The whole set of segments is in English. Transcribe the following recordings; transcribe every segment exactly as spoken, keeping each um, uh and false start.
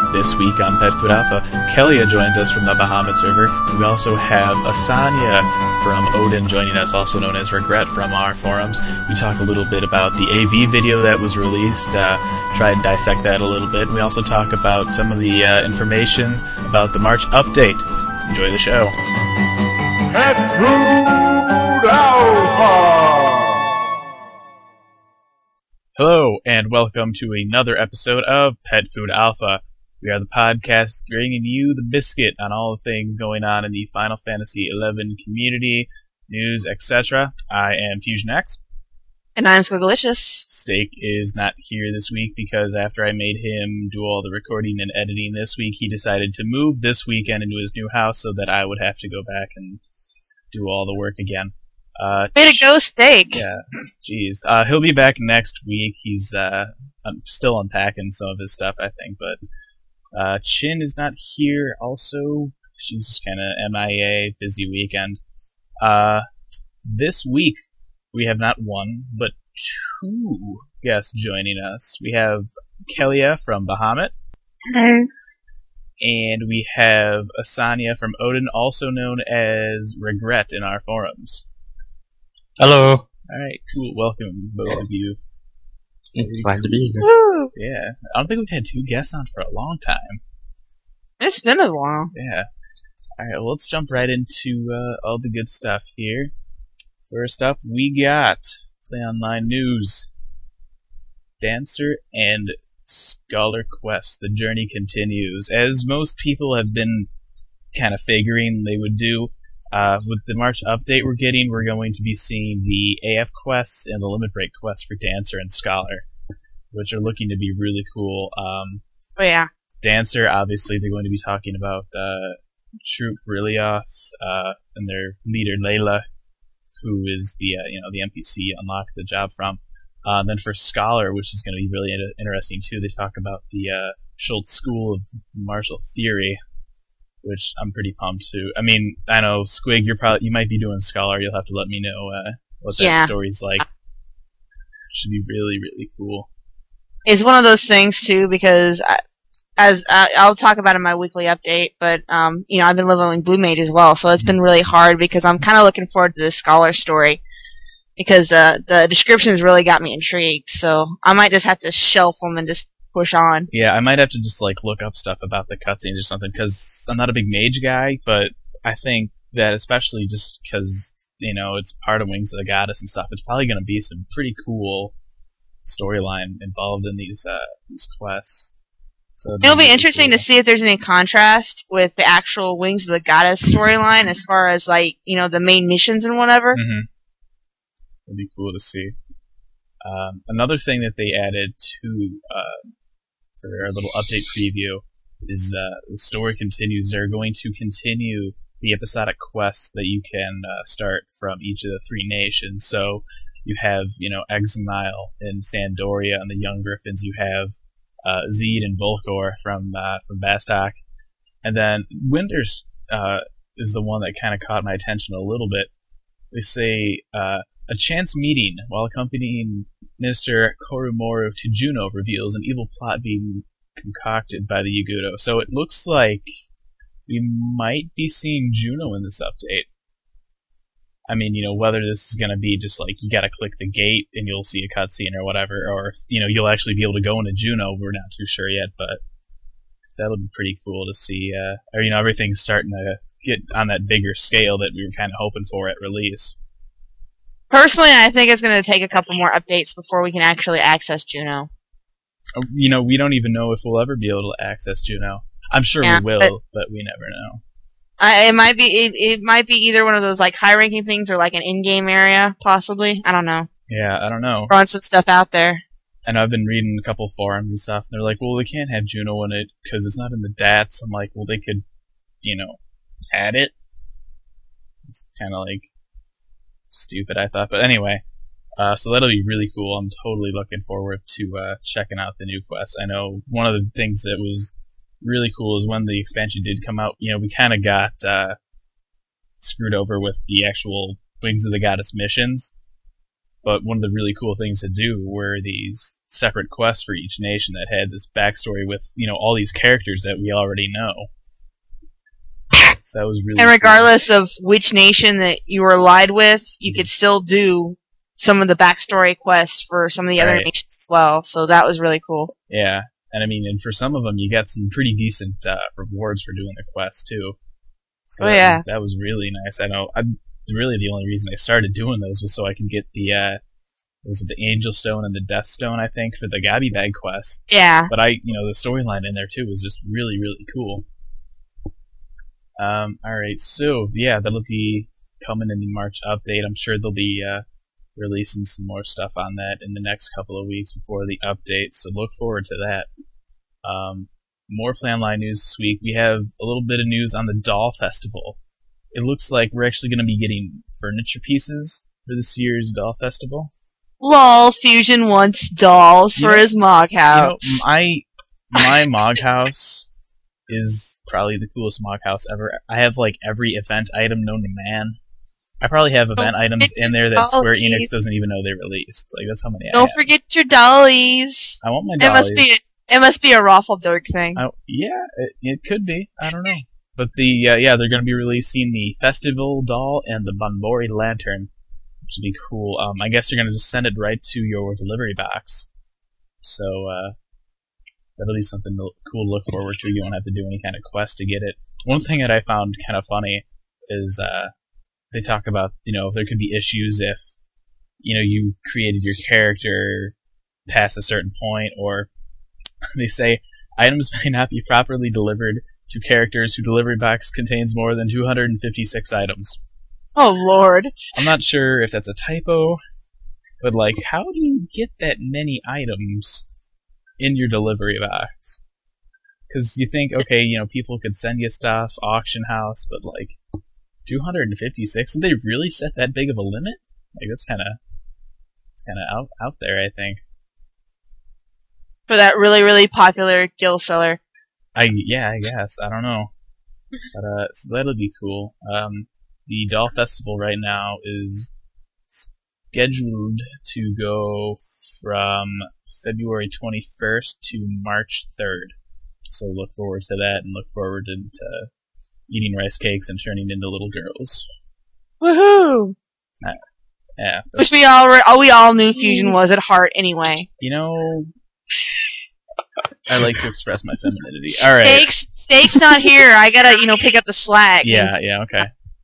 This week on Pet Food Alpha, Kelia joins us from the Bahamut server. We also have Asanya from Odin joining us, also known as Regret from our forums. We talk a little bit about the A V video that was released, uh, try and dissect that a little bit. We also talk about some of the uh, information about the March update. Enjoy the show. Pet Food Alpha! Hello, and welcome to another episode of Pet Food Alpha. We are the podcast bringing you the biscuit on all the things going on in the Final Fantasy eleven community, news, et cetera. I am Fusion X. And I'm Squigglicious. Steak is not here this week because after I made him do all the recording and editing this week, he decided to move this weekend into his new house so that I would have to go back and do all the work again. Uh, Way to go, Steak! Yeah, jeez. Uh, he'll be back next week. He's uh, I'm still unpacking some of his stuff, I think, but uh, Chin is not here also. She's just kind of M I A, busy weekend. Uh, this week, we have not one, but two guests joining us. We have Kelia from Bahamut. Hello. And we have Asanya from Odin, also known as Regret in our forums. Hello. Alright, cool. Welcome, both of you. Glad to be here. Woo! Yeah. I don't think we've had two guests on for a long time. It's been a while. Yeah. Alright, well, let's jump right into uh, all the good stuff here. First up, we got Play Online News. Dancer and Scholar Quest. The journey continues. As most people have been kind of figuring they would do, Uh, with the March update we're getting, we're going to be seeing the A F quests and the Limit Break quests for Dancer and Scholar, which are looking to be really cool. Um, Oh, yeah. Dancer, obviously, they're going to be talking about uh, Troop Brilioth uh, and their leader Layla, who is the uh, you know the N P C you unlock the job from. Uh, then for Scholar, which is going to be really inter- interesting too, they talk about the uh, Schultz School of Martial Theory, which I'm pretty pumped to. I mean, I know Squig, you're probably you might be doing Scholar. You'll have to let me know uh, what that Yeah. story's like. Should be really, really cool. It's one of those things, too, because I, as I, I'll talk about in my weekly update, but, um, you know, I've been leveling Blue Mage as well, so it's been really hard because I'm kind of looking forward to this Scholar story because uh, the descriptions really got me intrigued, so I might just have to shelf them and just push on. Yeah, I might have to just like look up stuff about the cutscenes or something because I'm not a big mage guy, but I think that especially just because you know it's part of Wings of the Goddess and stuff, it's probably going to be some pretty cool storyline involved in these uh, these quests. So It'll be really interesting cool. to see if there's any contrast with the actual Wings of the Goddess storyline as far as, like, you know, the main missions and whatever. Mm-hmm. It'd be cool to see. Um, another thing that they added to uh, for our little update preview is uh, the story continues. They're going to continue the episodic quests that you can uh, start from each of the three nations. So you have, you know, Exile and Sandoria and the Young Griffins. You have uh, Zeed and Volcor from uh, from Bastok, and then Winters uh, is the one that kind of caught my attention a little bit. They say uh, a chance meeting while accompanying Mister Korumoru to Juno reveals an evil plot being concocted by the Yagudo. So it looks like we might be seeing Juno in this update. I mean, you know, whether this is going to be just like you got to click the gate and you'll see a cutscene or whatever, or if, you know, you'll actually be able to go into Juno, we're not too sure yet, but that'll be pretty cool to see. Uh, or, you know, everything's starting to get on that bigger scale that we were kind of hoping for at release. Personally, I think it's going to take a couple more updates before we can actually access Juno. You know, we don't even know if we'll ever be able to access Juno. I'm sure Yeah, we will, but, but we never know. Uh, it might be it, it might be either one of those like high ranking things or like an in-game area, possibly. I don't know. Yeah, I don't know. Throwing some stuff out there. I know I've been reading a couple forums and stuff, and they're like, well, they can't have Juno in it because it's not in the D A Ts. I'm like, well, they could, you know, add it. It's kind of like stupid, I thought. But anyway, uh, so that'll be really cool. I'm totally looking forward to uh, checking out the new quests. I know one of the things that was really cool is when the expansion did come out, you know, we kind of got uh, screwed over with the actual Wings of the Goddess missions. But one of the really cool things to do were these separate quest for each nation that had this backstory with, you know, all these characters that we already know. So that was really And cool. regardless of which nation that you were allied with, you could still do some of the backstory quests for some of the other Right. nations as well. So that was really cool. Yeah, and I mean, and for some of them, you got some pretty decent uh, rewards for doing the quest too. So Oh, that yeah. was, that was really nice. I know. I'm really the only reason I started doing those was so I could get the uh, was it the Angel Stone and the Death Stone, I think, for the Gabby Bag quest. Yeah. But I, you know, the storyline in there too was just really, really cool. Um, all right, so yeah, that'll be coming in the March update. I'm sure they'll be uh, releasing some more stuff on that in the next couple of weeks before the update. So look forward to that. Um, more Play Online news this week. We have a little bit of news on the Doll Festival. It looks like we're actually going to be getting furniture pieces for this year's Doll Festival. Lol, Fusion wants dolls You for know- his Mog You know, house. my my Mog house is probably the coolest Mog house ever. I have like every event item known to man. I probably have event Don't items forget in there your that Square dollies. Enix doesn't even know they released. Like that's how many I Don't have. forget your dollies. I want my It dollies. must be it must be a Raffledork thing. I, yeah, it, it could be. I don't know. But the uh, yeah, they're going to be releasing the Festival doll and the Banbori lantern, which would be cool. Um, I guess they're going to just send it right to your delivery box. So uh, that'll be something to, cool to look forward to. You won't have to do any kind of quest to get it. One thing that I found kind of funny is uh, they talk about, you know, there could be issues if, you know, you created your character past a certain point, or they say items may not be properly delivered to characters whose delivery box contains more than two hundred fifty-six items. Oh lord. I'm not sure if that's a typo, but like, how do you get that many items in your delivery box? Because you think, okay, you know, people could send you stuff, auction house, but like, two hundred fifty-six? Did they really set that big of a limit? Like, that's kind of, it's kind of out out there, I think. For that really, really popular Gil seller. I yeah, I guess I don't know, but uh, so that'll be cool. Um, the Doll Festival right now is scheduled to go from February twenty-first to March third. So look forward to that, and look forward to, to eating rice cakes and turning into little girls. Woohoo! Yeah, Which we all re- all we all knew Fusion was at heart anyway. you know, I like to express my femininity. All right, Steaks, Steak's not here. I gotta, you know, pick up the slack. yeah, yeah, okay.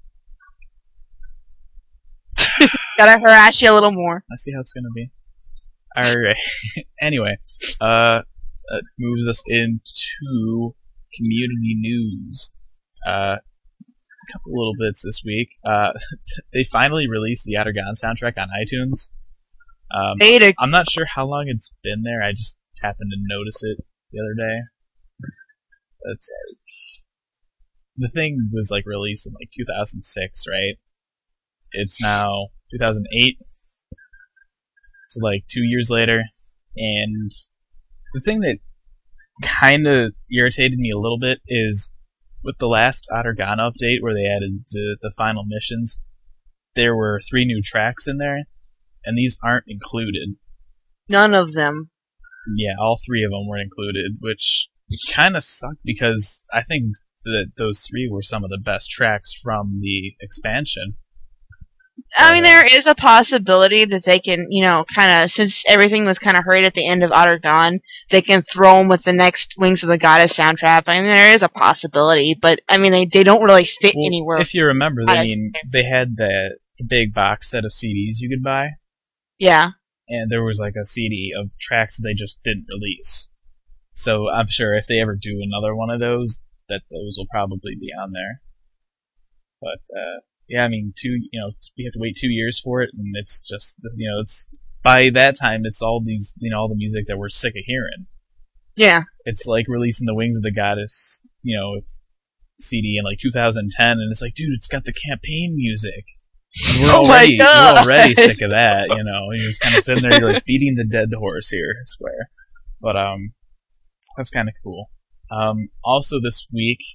Gotta harass you a little more. I see how it's gonna be. Alright. Anyway, uh, that moves us into community news. Uh, a couple little bits this week. Uh, they finally released the Outergone soundtrack on iTunes. Um, Beta. I'm not sure how long it's been there. I just happened to notice it the other day. That's the thing was like released in like two thousand six, right? It's now two thousand eight. So like two years later, and the thing that kind of irritated me a little bit is with the last Outergone update where they added the, the final missions, there were three new tracks in there, and these aren't included. None of them. Yeah, all three of them were included, which kind of sucked because I think that those three were some of the best tracks from the expansion. I mean, there is a possibility that they can, you know, kind of, since everything was kind of hurried at the end of Outergone, they can throw them with the next Wings of the Goddess soundtrack. I mean, there is a possibility, but, I mean, they, they don't really fit Well, anywhere. if you remember, I Goddess. mean, they had the big box set of C Ds you could buy, Yeah. and there was like a C D of tracks that they just didn't release. So I'm sure if they ever do another one of those, that those will probably be on there. But uh, yeah, I mean, two you know we have to wait two years for it, and it's just you know it's by that time it's all these you know all the music that we're sick of hearing. Yeah. It's like releasing the Wings of the Goddess you know C D in like two thousand ten, and it's like, dude, it's got the campaign music. And we're Oh my already God. we're already sick of that, you know. You're just kind of sitting there, you're like beating the dead horse here, Square. But um, that's kind of cool. Um, also this week,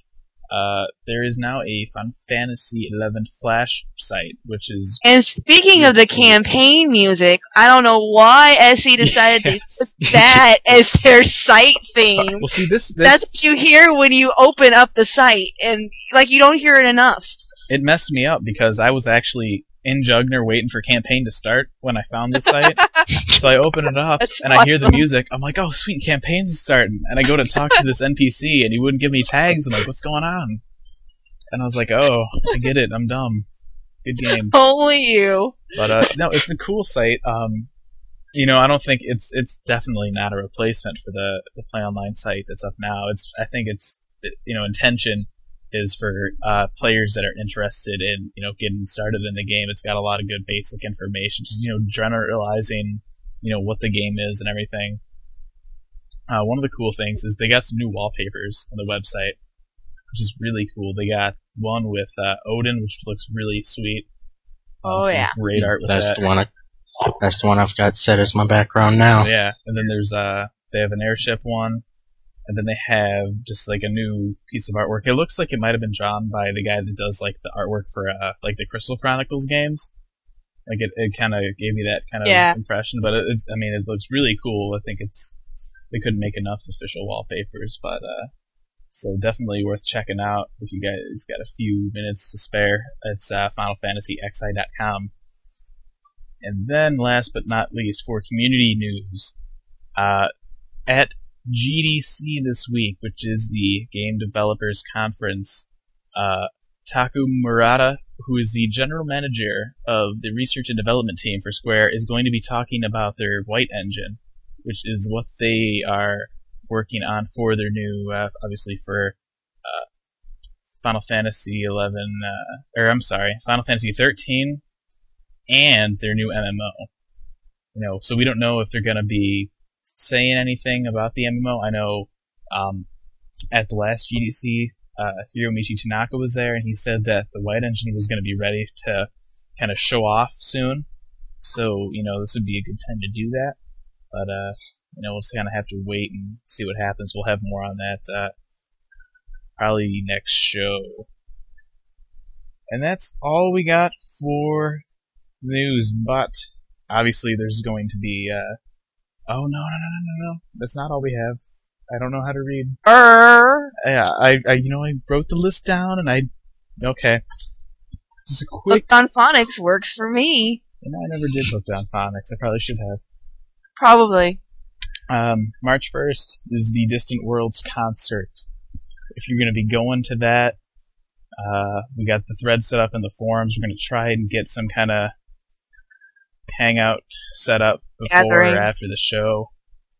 uh, there is now a Final Fantasy eleven Flash site, which is And speaking of the campaign music, I don't know why S E decided Yes. to put that as their site theme. well. See, this That's this what you hear when you open up the site, and like you don't hear it enough. it messed me up because I was actually in Jugner waiting for campaign to start when I found this site. So I open it up That's and I hear the awesome. music. I'm like, oh, sweet, campaign's starting. And I go to talk to this N P C and he wouldn't give me tags. I'm like, what's going on? And I was like, oh, I get it. I'm dumb. Good game. Only you. But uh, no, it's a cool site. Um, you know, I don't think it's it's definitely not a replacement for the the Play Online site that's up now. It's I think it's you know intention is for uh, players that are interested in you know getting started in the game. It's got a lot of good basic information, just you know generalizing you know what the game is and everything. Uh, one of the cool things is they got some new wallpapers on the website, which is really cool. They got one with uh, Odin, which looks really sweet. Um, Oh, some yeah. great art with That's that. the one. I, that's the one I've got set as my background now. Yeah, and then there's uh they have an airship one, and then they have just like a new piece of artwork. It looks like it might have been drawn by the guy that does like the artwork for uh like the Crystal Chronicles games. Like it, it kind of gave me that kind of Yeah. impression, but it, it's I mean it looks really cool. I think it's they couldn't make enough official wallpapers, but uh so definitely worth checking out if you guys got a few minutes to spare. It's uh, final fantasy x i dot com. And then, last but not least, for community news, uh, at G D C this week, which is the Game Developers Conference, uh, Taku Murata, who is the general manager of the research and development team for Square, is going to be talking about their White Engine, which is what they are working on for their new, uh, obviously for uh, Final Fantasy eleven, uh, or I'm sorry, Final Fantasy thirteen, and their new M M O. You know, so we don't know if they're going to be saying anything about the M M O. I know um, at the last G D C, uh, Hiromichi Tanaka was there, and he said that the White Engine was going to be ready to kind of show off soon. So, you know, this would be a good time to do that. But, uh, you know, we'll just kind of have to wait and see what happens. We'll have more on that uh, probably next show. And that's all we got for news, but obviously there's going to be, uh, oh, no, no, no, no, no, no. That's not all we have. I don't know how to read. Err. Yeah, I, I, you know, I wrote the list down and I, okay. Just a quick, Hooked on Phonics works for me. you know, I never did Hooked on Phonics. I probably should have. Probably. Um, March first is the Distant Worlds concert. If you're going to be going to that, uh, we got the thread set up in the forums. We're going to try and get some kind of hangout set up before Gathering. or after the show.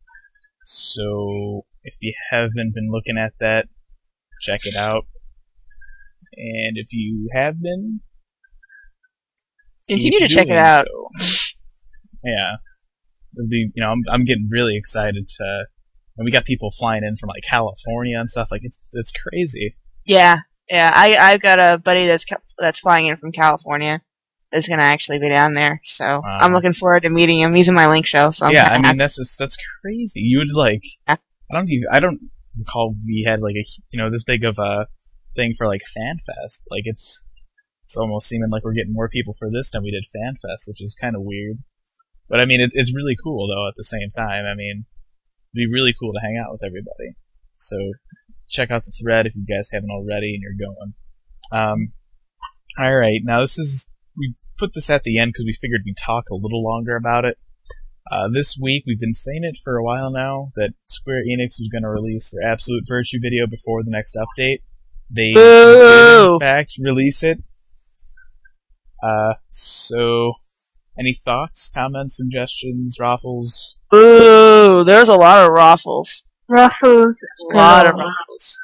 So if you haven't been looking at that, check it out. And if you have been, Continue keep to check it doing out. so. Yeah. It'll be, you know, I'm, I'm getting really excited to, and we got people flying in from like California and stuff. Like it's, it's crazy. Yeah, yeah. I I've got a buddy that's ca- that's flying in from California. That's gonna actually be down there. So Wow. I'm looking forward to meeting him. He's in my link show. So I'm yeah, kinda I mean that's just that's crazy. You would like, Yeah. I don't even, I don't recall we had like a you know this big of a thing for like FanFest. Like it's it's almost seeming like we're getting more people for this than we did FanFest, which is kind of weird. But I mean it, it's really cool though. At the same time, I mean it'd be really cool to hang out with everybody. So check out the thread if you guys haven't already and you're going. Um, all right, now this is we put this at the end because we figured we'd talk a little longer about it. Uh, this week, we've been saying it for a while now, that Square Enix was going to release their Absolute Virtue video before the next update. They did, Boo! in fact, release it. Uh, so, any thoughts, comments, suggestions, raffles? Ooh, there's a lot of raffles. Ruffles. A lot of raffles.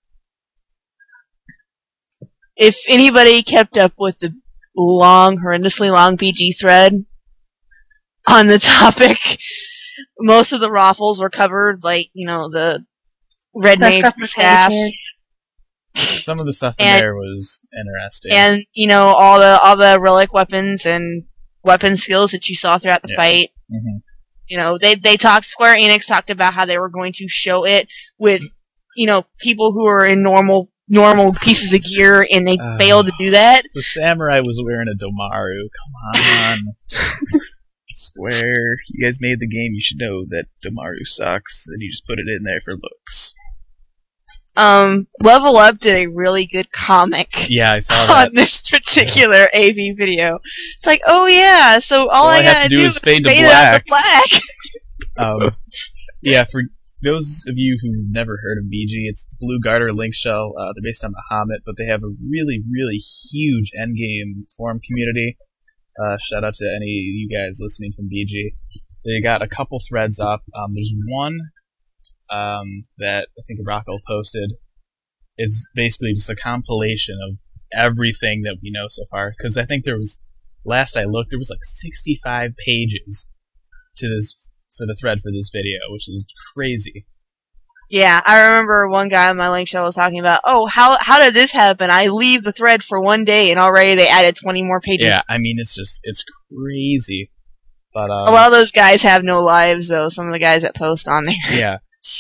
If anybody kept up with the long, horrendously long B G thread on the topic, most of the raffles were covered, like, you know, the red mage staff. Some of the stuff in And- there was interesting. And, you know, all the all the relic weapons and weapon skills that you saw throughout the Yeah. fight. hmm You know, they they talked. Square Enix talked about how they were going to show it with, you know, people who are in normal normal pieces of gear, and they Uh, failed to do that. The samurai was wearing a Domaru. Come on. Square, you guys made the game. You should know that Domaru sucks, and you just put it in there for looks. Um, Level Up did a really good comic Yeah, I saw on that. this particular A V video. It's like, oh yeah, so all So I all I have gotta to do do is fade to fade it out to black. Um, yeah, for those of you who've never heard of B G, it's the Blue Garter Link Shell. Uh, they're based on Bahamut, but they have a really, really huge endgame forum community. Uh, shout out to any of you guys listening from B G. They got a couple threads up. Um, there's one um, that I think Rocco posted. It's basically just a compilation of everything that we know so far. Because I think there was, last I looked, there was like sixty-five pages to this for the thread for this video, which is crazy. Yeah, I remember one guy on my link show was talking about, oh, how how did this happen? I leave the thread for one day, and already they added twenty more pages. Yeah, I mean, it's just, it's crazy. But, um, A lot of those guys have no lives, though, some of the guys that post on there. yeah.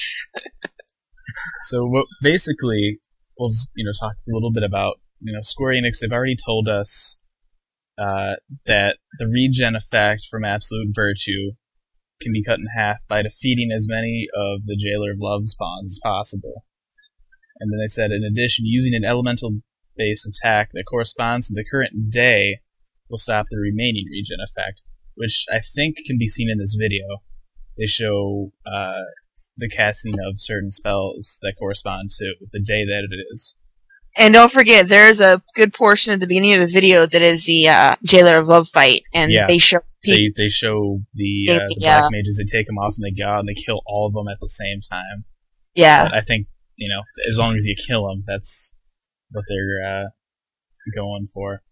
So what, basically, we'll just, you know, talk a little bit about, you know, Square Enix. They've already told us uh, that the regen effect from Absolute Virtue can be cut in half by defeating as many of the Jailer of Love spawns as possible. And then they said, in addition, using an elemental-based attack that corresponds to the current day will stop the remaining regen effect, which I think can be seen in this video. They show uh, the casting of certain spells that correspond to the day that it is. And don't forget, there's a good portion at the beginning of the video that is the uh, Jailer of Love fight, and Yeah. they show people. They they show the, uh, the Yeah. black mages, they take them off and they go out and they kill all of them at the same time. Yeah. But I think, you know, as long as you kill them, that's what they're uh, going for.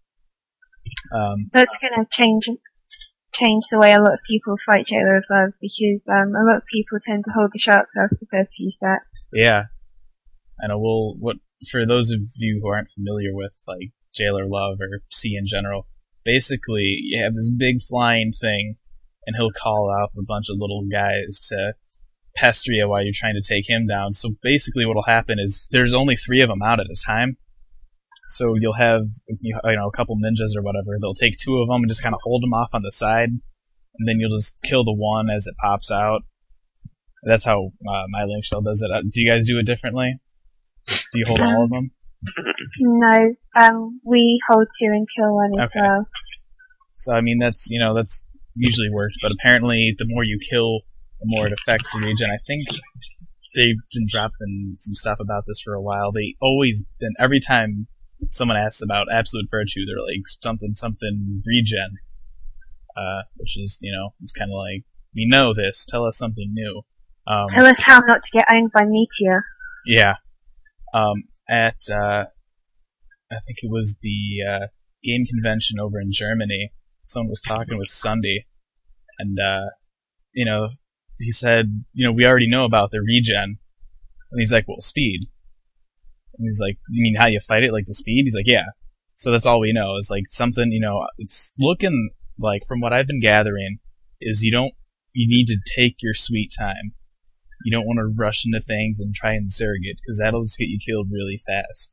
Um, That's going to change change the way a lot of people fight Jailer of Love, because um, a lot of people tend to hold the shark class the first few stats. yeah. I know, we'll, what, for those of you who aren't familiar with, like, Jailer Love or C in general, basically, you have this big flying thing, and he'll call out a bunch of little guys to pester you while you're trying to take him down. So basically what'll happen is there's only three of them out at a time. So you'll have, you know, a couple ninjas or whatever. They'll take two of them and just kind of hold them off on the side, and then you'll just kill the one as it pops out. That's how uh, my link shell does it. Uh, do you guys do it differently? Do you hold all of them? No, um, we hold two and kill one as Okay. well. So I mean, that's, you know, that's usually worked, but apparently the more you kill, the more it affects the regen. I think they've been dropping some stuff about this for a while. They always, and every time someone asks about Absolute Virtue, they're like, something, something regen. Uh, which is, you know, it's kind of like, we know this, tell us something new. Um, Tell us how not to get owned by Meteor. yeah. Um, at, uh, I think it was the, uh, game convention over in Germany, someone was talking with Sunday, and, uh, you know, he said, you know, we already know about the regen. And he's like, well, speed. And he's like, you mean how you fight it, like the speed? He's like, yeah. So that's all we know, is like something, you know, it's looking like, from what I've been gathering, is you don't, you need to take your sweet time. You don't want to rush into things and try and zerg it, because that'll just get you killed really fast.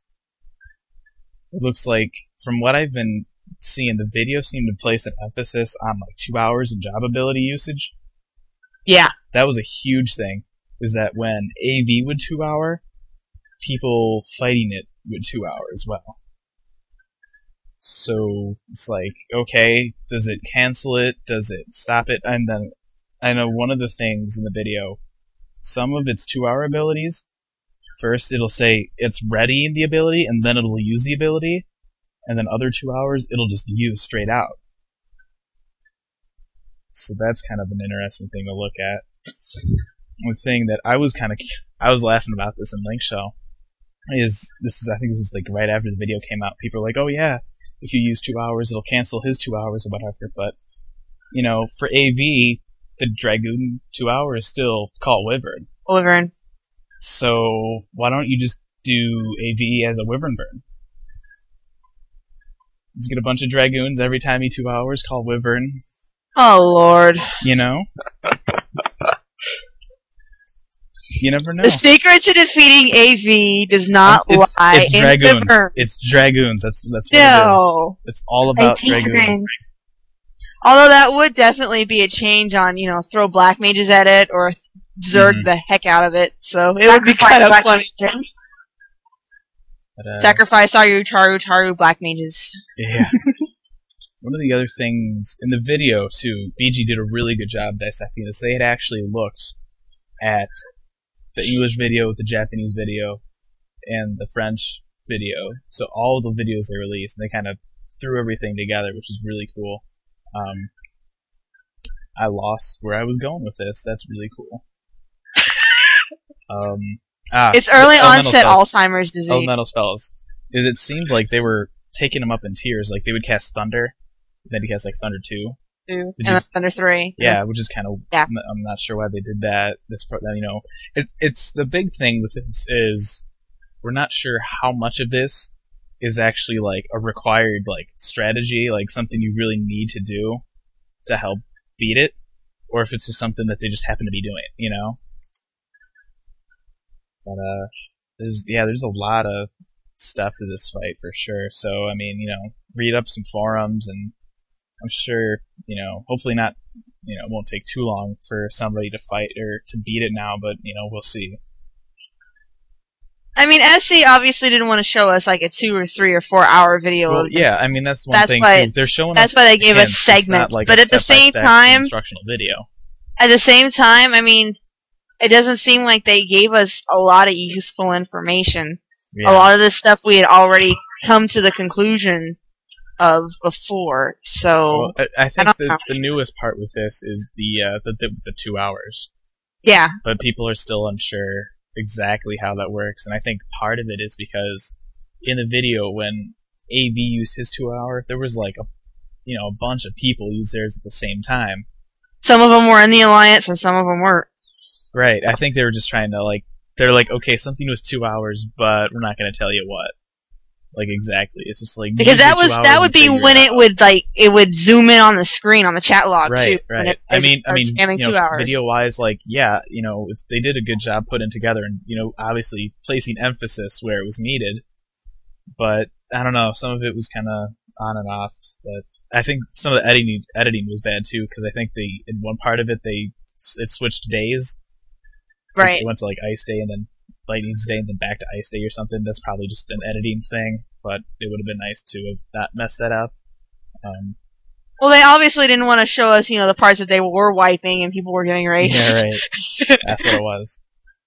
It looks like, from what I've been seeing, the video seemed to place an emphasis on like two hours of job ability usage. Yeah. That was a huge thing, is that when A V would two hour, people fighting it would two hour as well. So it's like, okay, does it cancel it? Does it stop it? And then I know one of the things in the video, some of its two hour abilities, first it'll say it's ready the ability, and then it'll use the ability, and then other two hours it'll just use straight out. So that's kind of an interesting thing to look at. One thing that I was kind of, I was laughing about this in Link Shell, is, this is, I think this was like right after the video came out, people were like, oh yeah, if you use two hours, it'll cancel his two hours or whatever, but, you know, for A V, the Dragoon two hours still call Wyvern. Wyvern. So, why don't you just do A V as a Wyvern burn? Just get a bunch of Dragoons every time you two hours, call Wyvern, Oh, Lord. you know? You never know. The secret to defeating A V does not Um, it's, lie it's in dragoons. the verb. It's dragoons. That's that's what it No. is. It's all I about teach dragoons. dragoons. Although that would definitely be a change on, you know, throw black mages at it or zerg Mhm. the heck out of it. So it would be kind of Black funny. Dragon. But, uh, Sacrifice all your Taru Taru black mages. Yeah. One of the other things in the video too, B G did a really good job dissecting this. They had actually looked at the English video, the Japanese video, and the French video. So all the videos they released, and they kind of threw everything together, which is really cool. Um, I lost where I was going with this. That's really cool. um, ah, It's early elemental onset spells. Alzheimer's disease. Elemental spells. Is it seemed like they were taking them up in tiers. Like they would cast Thunder, then he cast like Thunder two. Two, Did and you then s- Thunder three. Yeah, which is kind of. Yeah. I'm I'm not sure why they did that. This part, you know, it, it's the big thing with this is we're not sure how much of this is actually like a required like strategy, like something you really need to do to help beat it, or if it's just something that they just happen to be doing, you know. But uh, there's yeah, there's a lot of stuff to this fight for sure. So I mean, you know, read up some forums, and I'm sure, you know, hopefully not, you know, it won't take too long for somebody to fight or to beat it now, but you know, we'll see. I mean, S C obviously didn't want to show us like a two or three or four hour video. Well, of yeah, I mean that's one That's thing why- too. They're showing that's us why they gave us hints. It's not segments, like but a at the same step-by-step time- instructional video. At the same time, I mean, it doesn't seem like they gave us a lot of useful information. Yeah. A lot of this stuff we had already come to the conclusion of before. So, Well, I, I think don't the, know. the newest part with this is the, uh, the the the two hours, yeah. but people are still unsure exactly how that works, and I think part of it is because in the video when A V used his two hour, there was like a you know a bunch of people use theirs at the same time. Some of them were in the Alliance and some of them weren't. Right. I think they were just trying to like they're like, okay, something was two hours, but we're not going to tell you what. Like exactly. It's just like Because use that your two was hours that and would be figure when it out. would like it would zoom in on the screen on the chat log Right, too. when right. it- I mean, I or mean, spamming you two know, hours. video-wise, like, yeah, you know, if they did a good job putting together, and you know, obviously placing emphasis where it was needed. But I don't know, some of it was kind of on and off. But I think some of the editing editing was bad too, because I think they in one part of it they it switched days. Like, Right. it went to like Ice Day and then Lightning's Day and then back to Ice Day or something. That's probably just an editing thing, but it would have been nice to have not messed that up. Um, Well, they obviously didn't want to show us, you know, the parts that they were wiping and people were getting erased. yeah, right. That's what it was.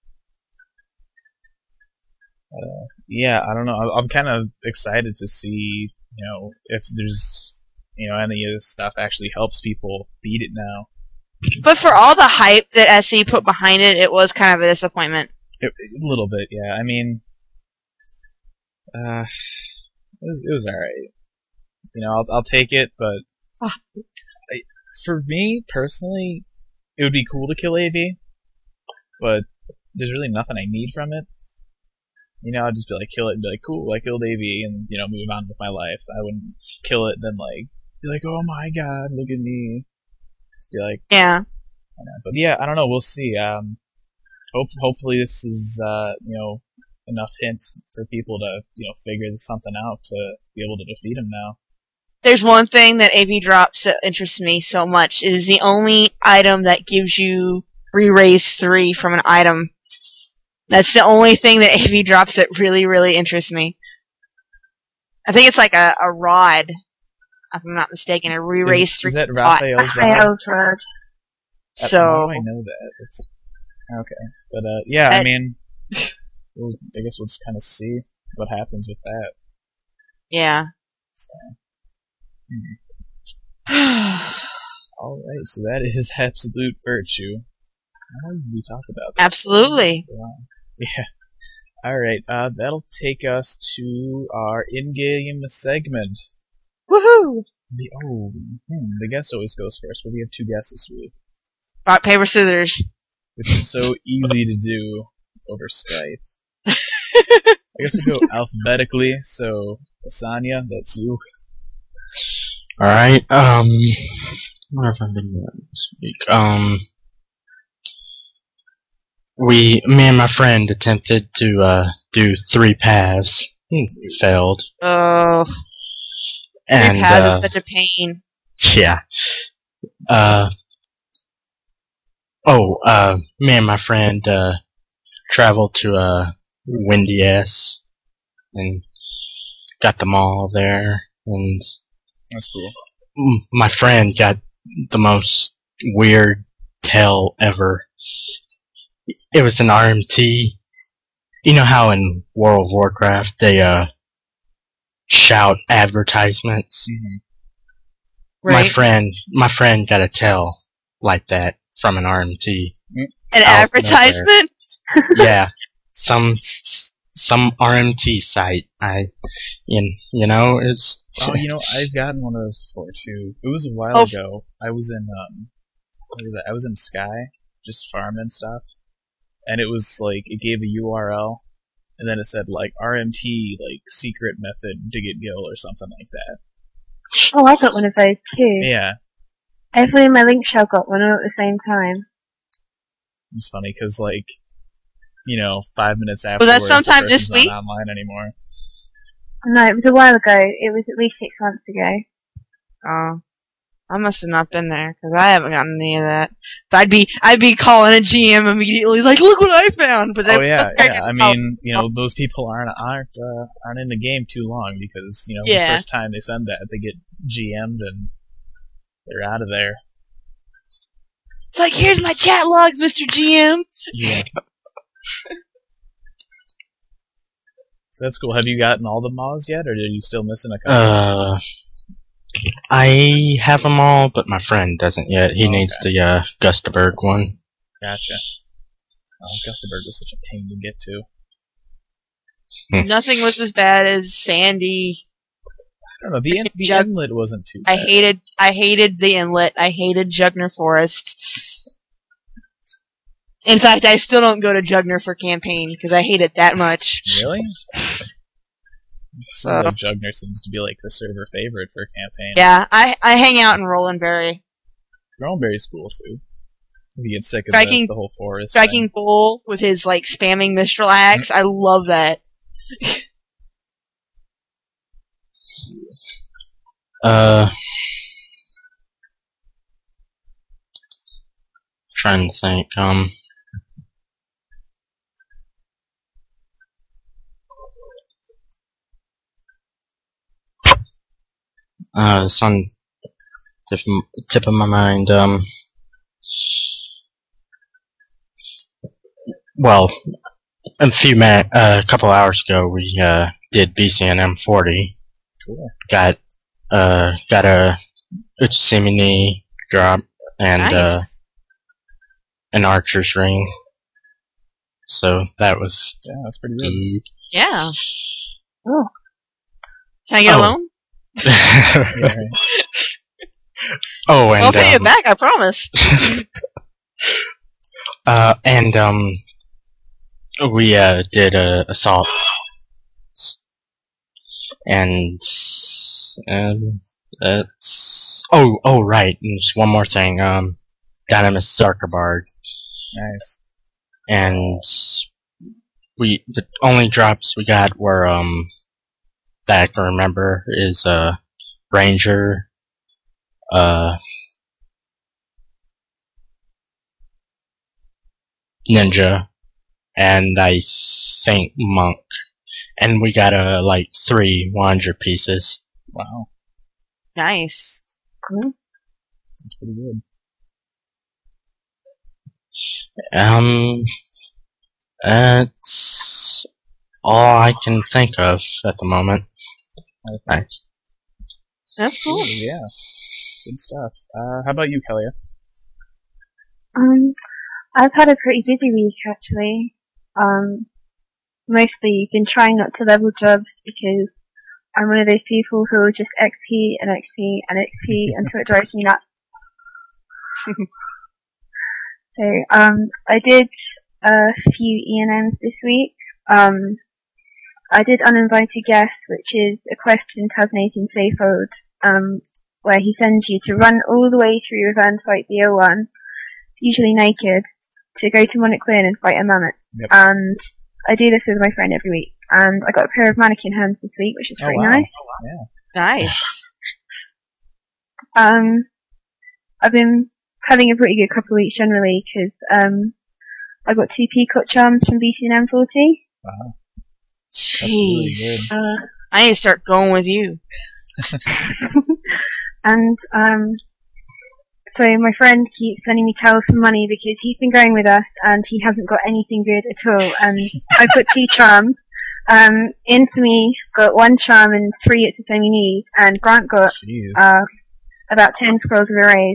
Uh, yeah, I don't know. I'm, I'm kind of excited to see, you know, if there's, you know, any of this stuff actually helps people beat it now. But for all the hype that S C put behind it, it was kind of a disappointment. It, a little bit, yeah. I mean, uh, it was, it was alright. You know, I'll, I'll take it, but Ah. I, for me, personally, it would be cool to kill A V, but there's really nothing I need from it. You know, I'd just be like, kill it and be like, cool, I killed A V, and, you know, move on with my life. I wouldn't kill it and then, like, be like, oh my god, look at me. Just be like, Yeah. I know. But yeah, I don't know, we'll see. Um, hope, hopefully this is, uh, you know, enough hints for people to, you know, figure something out to be able to defeat him now. There's one thing that A V drops that interests me so much. It is the only item that gives you re-raise three from an item. That's the only thing that A V drops that really, really interests me. I think it's like a, a rod, if I'm not mistaken, a re-raise Is, three. is that rod. Raphael's rod? Raphael's Road. Uh, So, How do I know that? It's, okay. But, uh, yeah, I I- mean, we'll, I guess we'll just kind of see what happens with that. yeah. So. Alright, so that is Absolute Virtue. How long did we talk about that? Absolutely. Yeah. Alright, uh, that'll take us to our in-game segment. Woohoo! The, oh, hmm, the guest always goes first, but we have two guests this week, Rock, paper, scissors. which is so easy to do over Skype. I guess we go alphabetically, so, Asanya, that's you. Alright, um, what have I been doing this week? Um, we, me and my friend attempted to uh, do three paths. We failed. Oh, And, three paths uh, is such a pain. yeah. Uh, oh, uh, me and my friend uh, traveled to uh, Windy S and got the mall there. And That's cool. m- my friend got the most weird tail ever. It was an R M T. You know how in World of Warcraft they uh shout advertisements? hmm My Right? friend my friend got a tail like that from an R M T. An out advertisement? Yeah. Some some R M T site. I in you know, it's Oh, you know, I've gotten one of those before too. It was a while Oh, f- ago. I was in um, what was that? I was in Sky, just farming stuff, and it was like it gave a U R L, and then it said like R M T like secret method to get Gil or something like that. Oh, I got one of those too. Yeah, Everyone in my link shell got one all at the same time. it's funny because like, you know, five minutes Was afterwards, that sometime the this person's week? not online anymore. No, it was a while ago. It was at least six months ago. Oh, I must have not been there because I haven't gotten any of that. But I'd be, I'd be calling a G M immediately, like, "Look what I found!" But Oh that, yeah, that's very yeah. I difficult. mean, you know, those people aren't aren't uh, aren't in the game too long because you know Yeah. the first time they send that, they get G M'd and they're out of there. It's like, here's my chat logs, Mister G M. Yeah. So that's cool. Have you gotten all the moths yet, or are you still missing a couple? uh I have them all, but my friend doesn't yet. He Oh, needs okay. the uh Gustaberg one. Gotcha. Oh, Gustaberg was such a pain to get to. Nothing was as bad as Sandy. I don't know. The in- the Jug- inlet wasn't too I bad. hated, I hated the inlet. I hated Jugner Forest. In fact, I still don't go to Jugner for campaign because I hate it that much. Really? So Seems like Jugner seems to be like the server favorite for campaign. yeah, I I hang out in Rolandberry. Grownberry's cool too. If you get sick of Striking- the, the whole forest. Striking thing. Bull with his like spamming Mistral axe. I love that. Uh, trying to think. Um, uh, it's on tip of, tip of my mind. Um, well, a few ma- uh, a couple hours ago, we uh did B C N M forty. Cool. Got uh got a Utsimini drop and uh Nice. an archer's ring. So that was Yeah, that's pretty good. good. Yeah. Oh. Can I get Oh. a loan? Yeah, right. oh, and I'll pay um, it back. I promise. uh, and um, we uh did a assault, and um, that's oh oh right, and just one more thing. Um, Dynamis Sarkabard, Nice. and we the only drops we got were um that I can remember is uh Ranger, uh Ninja, and I think Monk, and we got uh like three Wander pieces. Wow, Nice. Cool. that's pretty good. Um, that's all I can think of at the moment. Okay. That's cool. Yeah, good stuff. Uh, how about you, Kelly? Um, I've had a pretty busy week actually. Um, mostly been trying not to level jobs because I'm one of those people who will just X P and X P and X P until it drives me nuts. So, um, I did a few E N Ms this week. Um, I did Uninvited Guest, which is a quest in Tasmanian Safehold, um, where he sends you to run all the way through Revan Fight the O one, usually naked, to go to Monarch Lane and fight a mammoth. Yep. And I do this with my friend every week. And I got a pair of mannequin hands this week, which is Oh, pretty wow. nice. Yeah. Nice. Um, I've been having a pretty good couple of weeks generally because um, I got two peacock charms from B C and M forty. Wow. That's really Jeez. good. Uh, I need to start going with you. and um, so my friend keeps sending me towels for money because he's been going with us and he hasn't got anything good at all. And I put two charms. Um, into me got one charm and three at Sesame Knees, and Grant got Jeez. uh, about ten scrolls of erase.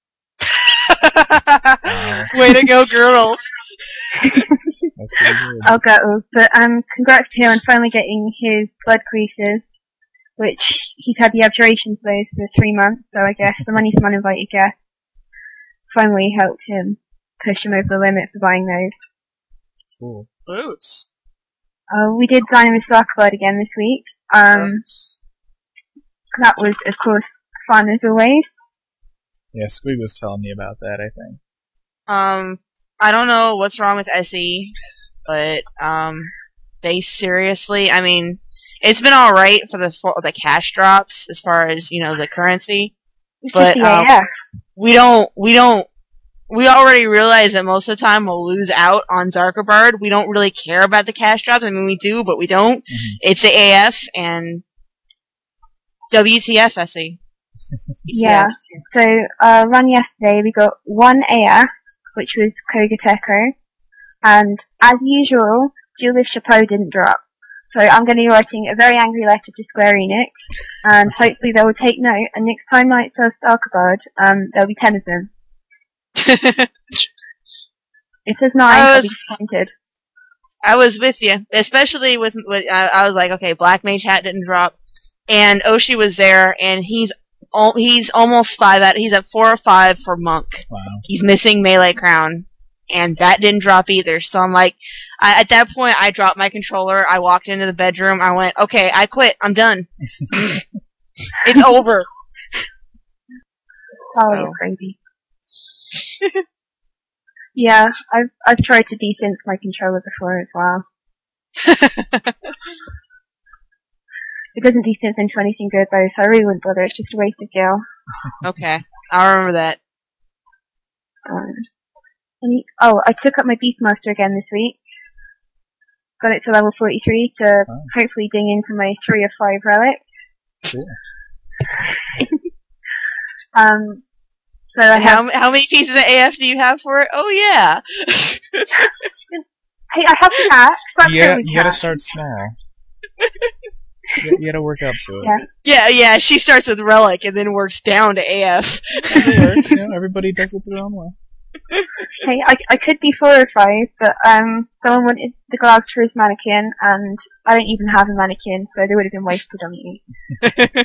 Wow. Way to go, girls. That's pretty good. I'll go. But um, congrats to him on finally getting his blood creases, which he's had the abjuration for those for three months. So I guess the money from uninvited guests finally helped him push him over the limit for buying those. Cool. Boots. Uh, we did Dynamite Archibald again this week. Um, that was, of course, fun as always. Yeah, Squig was telling me about that, I think. Um, I don't know what's wrong with S E, but um, they seriously. I mean, it's been all right for the for the cash drops as far as you know the currency, but yeah, um, yeah. we don't. We don't. We already realize that most of the time we'll lose out on Zarkabard. We don't really care about the cash drops. I mean, we do, but we don't. Mm-hmm. It's the A F and W T F S E. Yeah. So, uh, run yesterday, we got one A F, which was Kogateko, and as usual, Julius Chapeau didn't drop. So I'm going to be writing a very angry letter to Square Enix, and hopefully they will take note, and next time Night sells Darkabard, um, there'll be ten of them. If there's nine, I I'll was- be disappointed. I was with you, especially with, with I, I was like, okay, Black Mage Hat didn't drop, and Oshi was there, and he's al- he's almost five at he's at four or five for Monk. Wow. He's missing Melee Crown, and that didn't drop either. So I'm like, I, at that point, I dropped my controller. I walked into the bedroom. I went, okay, I quit. I'm done. It's over. Oh, So. you're crazy. Yeah, I've I've tried to desense my controller before as well. It doesn't desense into anything good though, so I really wouldn't bother. It's just a waste of gel. Okay, I'll remember that. Um, and, oh, I took up my Beastmaster again this week. Got it to level forty-three to Oh. hopefully ding into my three or five relic. Cool. Um, so I And have. how how many pieces of A F do you have for it? Oh yeah. Hey, I have cash. Stop Yeah, throwing you gotta cash. start small. you, you gotta work up to it. Yeah. Yeah, yeah. She starts with Relic and then works down to A F. It works, you know, everybody does it their own way. Hey, I, I could be four or five, but um, someone wanted the gloves for his mannequin, and I don't even have a mannequin, so they would have been wasted on me.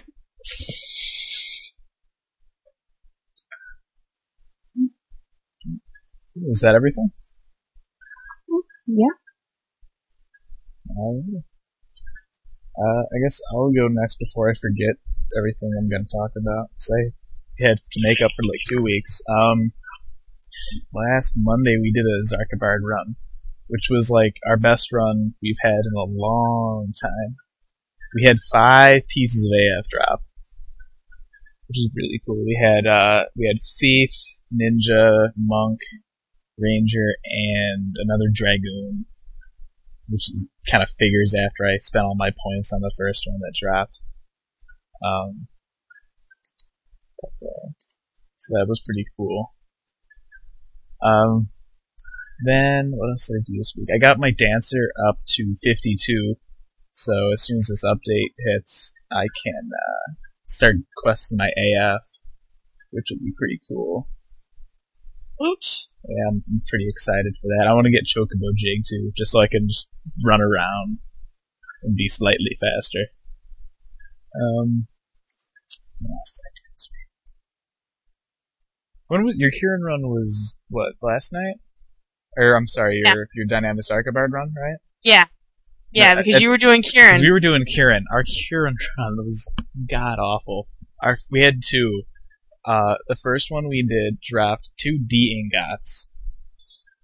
Is that everything? Yeah. Alright. Uh, I guess I'll go next before I forget everything I'm going to talk about. So I had to make up for like two weeks. Um, last Monday we did a Zarkabard run, which was like our best run we've had in a long time. We had five pieces of A F drop, which is really cool. We had uh, we had Thief, Ninja, Monk, Ranger, and another Dragoon, which is, kind of figures after I spent all my points on the first one that dropped. Um, but, uh, so that was pretty cool. Um, then, what else did I do this week? I got my Dancer up to fifty-two, so as soon as this update hits, I can uh, start questing my A F, which will be pretty cool. Oops. Yeah, I'm I'm pretty excited for that. I want to get Chocobo Jig too, just so I can just run around and be slightly faster. Um, what else did I do this week? When was your Kieran run? Was what, last night? Or I'm sorry, your Yeah. your Dynamis Archibald run, right? Yeah. Yeah, No, because at- you were doing 'Cause Kieran. we were doing Kieran. Our Kieran run was god awful. Our we had two. Uh, the first one we did dropped two D ingots,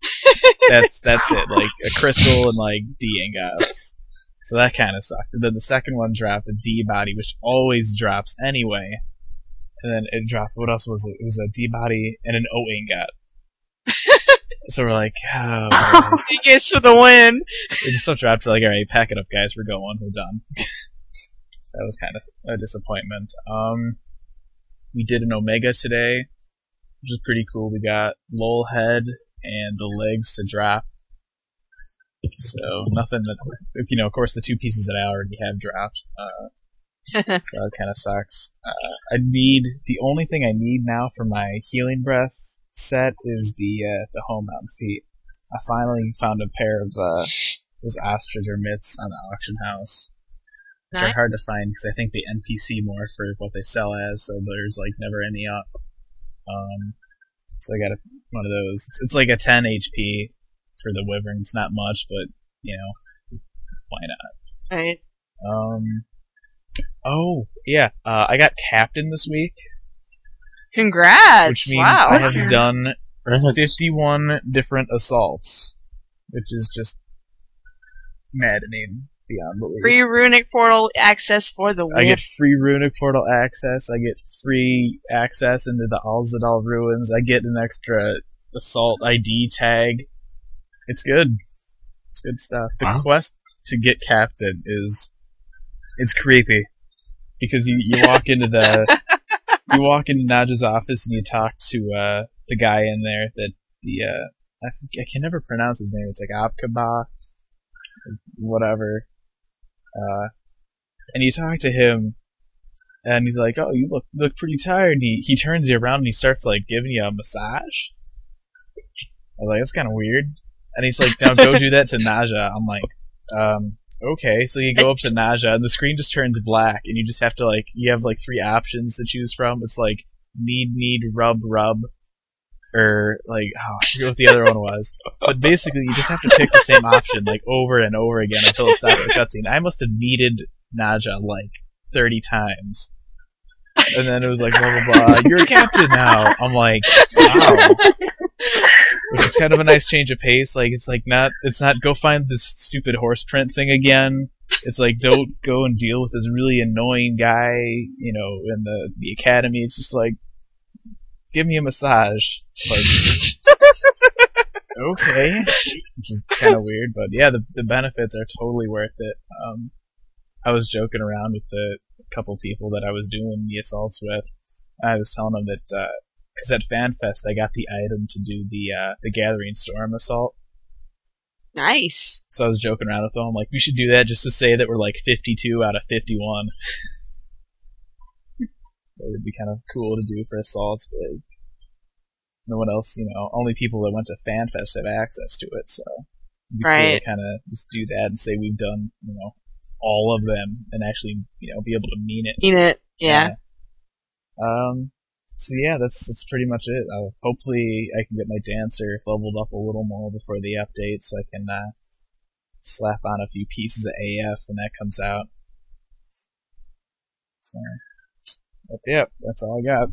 That's that's it. Like a crystal and like D ingots. So that kind of sucked. And then the second one dropped a D body, which always drops anyway. And then it dropped. What else was it? It was a D body and an O ingot. So we're like, oh, man. He gets for the win. It just so dropped. We're like, all right, pack it up, guys. We're going. We're done. So that was kind of a disappointment. Um, we did an Omega today, which is pretty cool. We got Lol Head and the legs to drop. So nothing that, you know, of course the two pieces that I already have dropped. Uh, so that kind of sucks. Uh, I need, the only thing I need now for my Healing Breath set is the, uh, the Homebound Feet. I finally found a pair of, uh, those ostrich or mitts on the auction house. Which Nice. are hard to find because I think they N P C more for what they sell as, so there's like never any up. Um, so I got a, one of those. It's, it's like a ten H P for the Wyvern. It's not much, but you know, why not? Right. Um, oh yeah, uh, I got Captain this week, Congrats! which means Wow. I have done fifty-one different assaults, which is just maddening. Beyond belief. Free runic portal access for the win. I get free runic portal access. I get free access into the Alzadal ruins. I get an extra assault I D tag. It's good. It's good stuff. The Wow. quest to get Captain is it's creepy because you, you walk into the you walk into Naja's office and you talk to uh, the guy in there that the uh, I, f- I can never pronounce his name. It's like Abkaba, whatever. Uh, and you talk to him, and he's like, "Oh, you look look pretty tired." And he he turns you around and he starts like giving you a massage. I was like, "That's kind of weird." And he's like, "Now go do that to Naja." I'm like, um, "Okay." So you go up to Naja, and the screen just turns black, and you just have to like you have like three options to choose from. It's like need need rub rub, or like oh, I forget what the other one was. But basically, you just have to pick the same option like over and over again until it stops the cutscene. I must have needed Naja like thirty times, and then it was like blah blah blah. You're a captain now. I'm like, wow. Which is kind of a nice change of pace. Like it's like not it's not go find this stupid horse print thing again. It's like don't go and deal with this really annoying guy, you know, in the the academy. It's just like give me a massage. It's like okay, which is kind of weird, but yeah, the the benefits are totally worth it. Um, I was joking around with the couple people that I was doing the assaults with. I was telling them that because uh, at FanFest I got the item to do the uh, the Gathering Storm assault. Nice. So I was joking around with them. I'm like, we should do that just to say that we're like fifty-two out of fifty-one. That would be kind of cool to do for assaults, but no one else, you know, only people that went to FanFest have access to it, so it'd be Right. cool to kind of just do that and say we've done, you know, all of them and actually, you know, be able to mean it. Mean it. Yeah. Yeah. Um. So yeah, that's that's pretty much it. Uh, hopefully, I can get my dancer leveled up a little more before the update, so I can uh, slap on a few pieces of A F when that comes out. So, but yeah, that's all I got.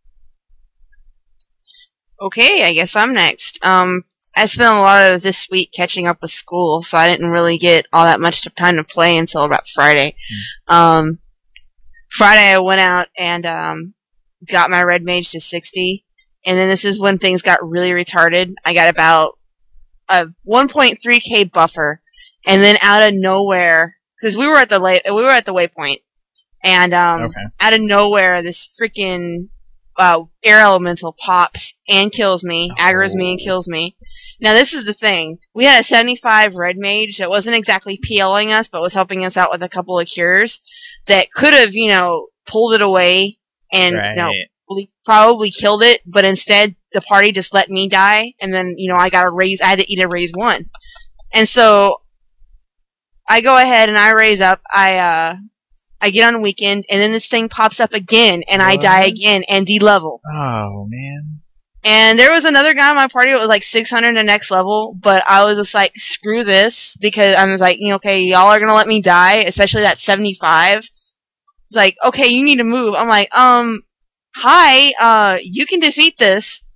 Okay, I guess I'm next. Um, I spent a lot of this week catching up with school, so I didn't really get all that much time to play until about Friday. Mm. Um, Friday I went out and um, got my red mage to sixty, and then this is when things got really retarded. I got about a one point three K buffer, and then out of nowhere, because we were at the la- we were at the waypoint, and um, Okay. out of nowhere, this freaking uh, air elemental pops and kills me, aggroes me and kills me. Now this is the thing: we had a seventy-five red mage that wasn't exactly PLing us, but was helping us out with a couple of cures that could have, you know, pulled it away and Right. you know, probably- probably killed it, but instead the party just let me die, and then you know I got to raise. I had to eat a raise one, and so I go ahead and I raise up. I uh, I get on weekend, and then this thing pops up again, and I die What? again and de-level. Oh man. And there was another guy on my party that was like six hundred the next level, but I was just like, screw this, because I was like, you know, okay, y'all are gonna let me die, especially that seventy-five. It's like, okay, you need to move. I'm like, um, hi, uh, you can defeat this,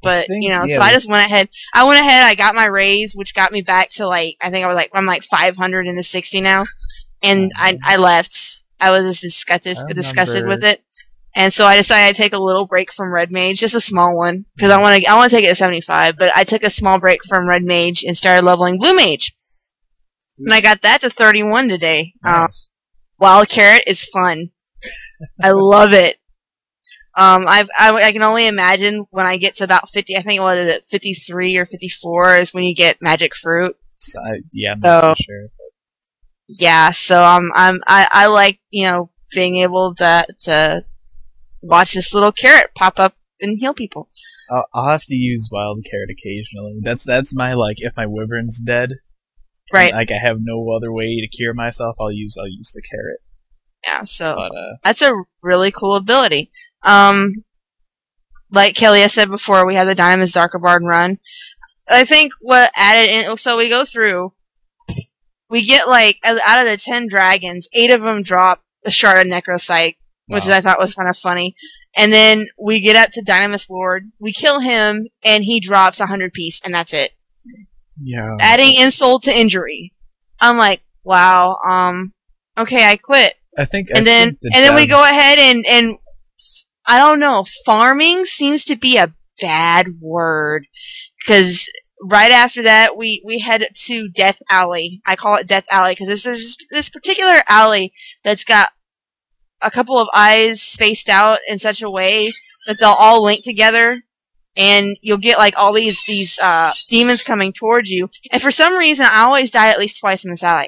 But think- you know, yeah, so I the- just went ahead. I went ahead. I got my raise, which got me back to like I think I was like I'm like five hundred into sixty now, and I I left. I was just disgusted I disgusted with remember- it, and so I decided to take a little break from Red Mage, just a small one, because I want to I want to take it to seventy-five. But I took a small break from Red Mage and started leveling Blue Mage, and I got that to thirty-one today. Um, Nice. Wild Carrot is fun. I love it. Um, I've, I, I can only imagine when I get to about fifty, I think, what is it, fifty-three or fifty-four is when you get Magic Fruit. So I, yeah, I'm not So- too sure. Yeah, so um, I'm, I, I like, you know, being able to, to watch this little carrot pop up and heal people. I'll, I'll have to use Wild Carrot occasionally. That's that's my like if my Wyvern's dead, and, Right. like I have no other way to cure myself. I'll use I'll use the carrot. Yeah, so But uh, that's a really cool ability. Um, like Kelly has said before, we have the Dynamis Darkabard run. I think what added in, so we go through, we get like, out of the ten dragons, eight of them drop a shard of Necropsych, which Wow. I thought was kind of funny. And then we get up to Dynamis Lord, we kill him, and he drops a hundred piece, and that's it. yeah, Adding insult to injury. I'm like, wow, um, okay, I quit. I think I And then, think the and then we devs- go ahead and, and, I don't know, farming seems to be a bad word. Cause right after that, we, we head to Death Alley. I call it Death Alley because this is this particular alley that's got a couple of eyes spaced out in such a way that they'll all link together, and you'll get like all these these uh, demons coming towards you. And for some reason, I always die at least twice in this alley,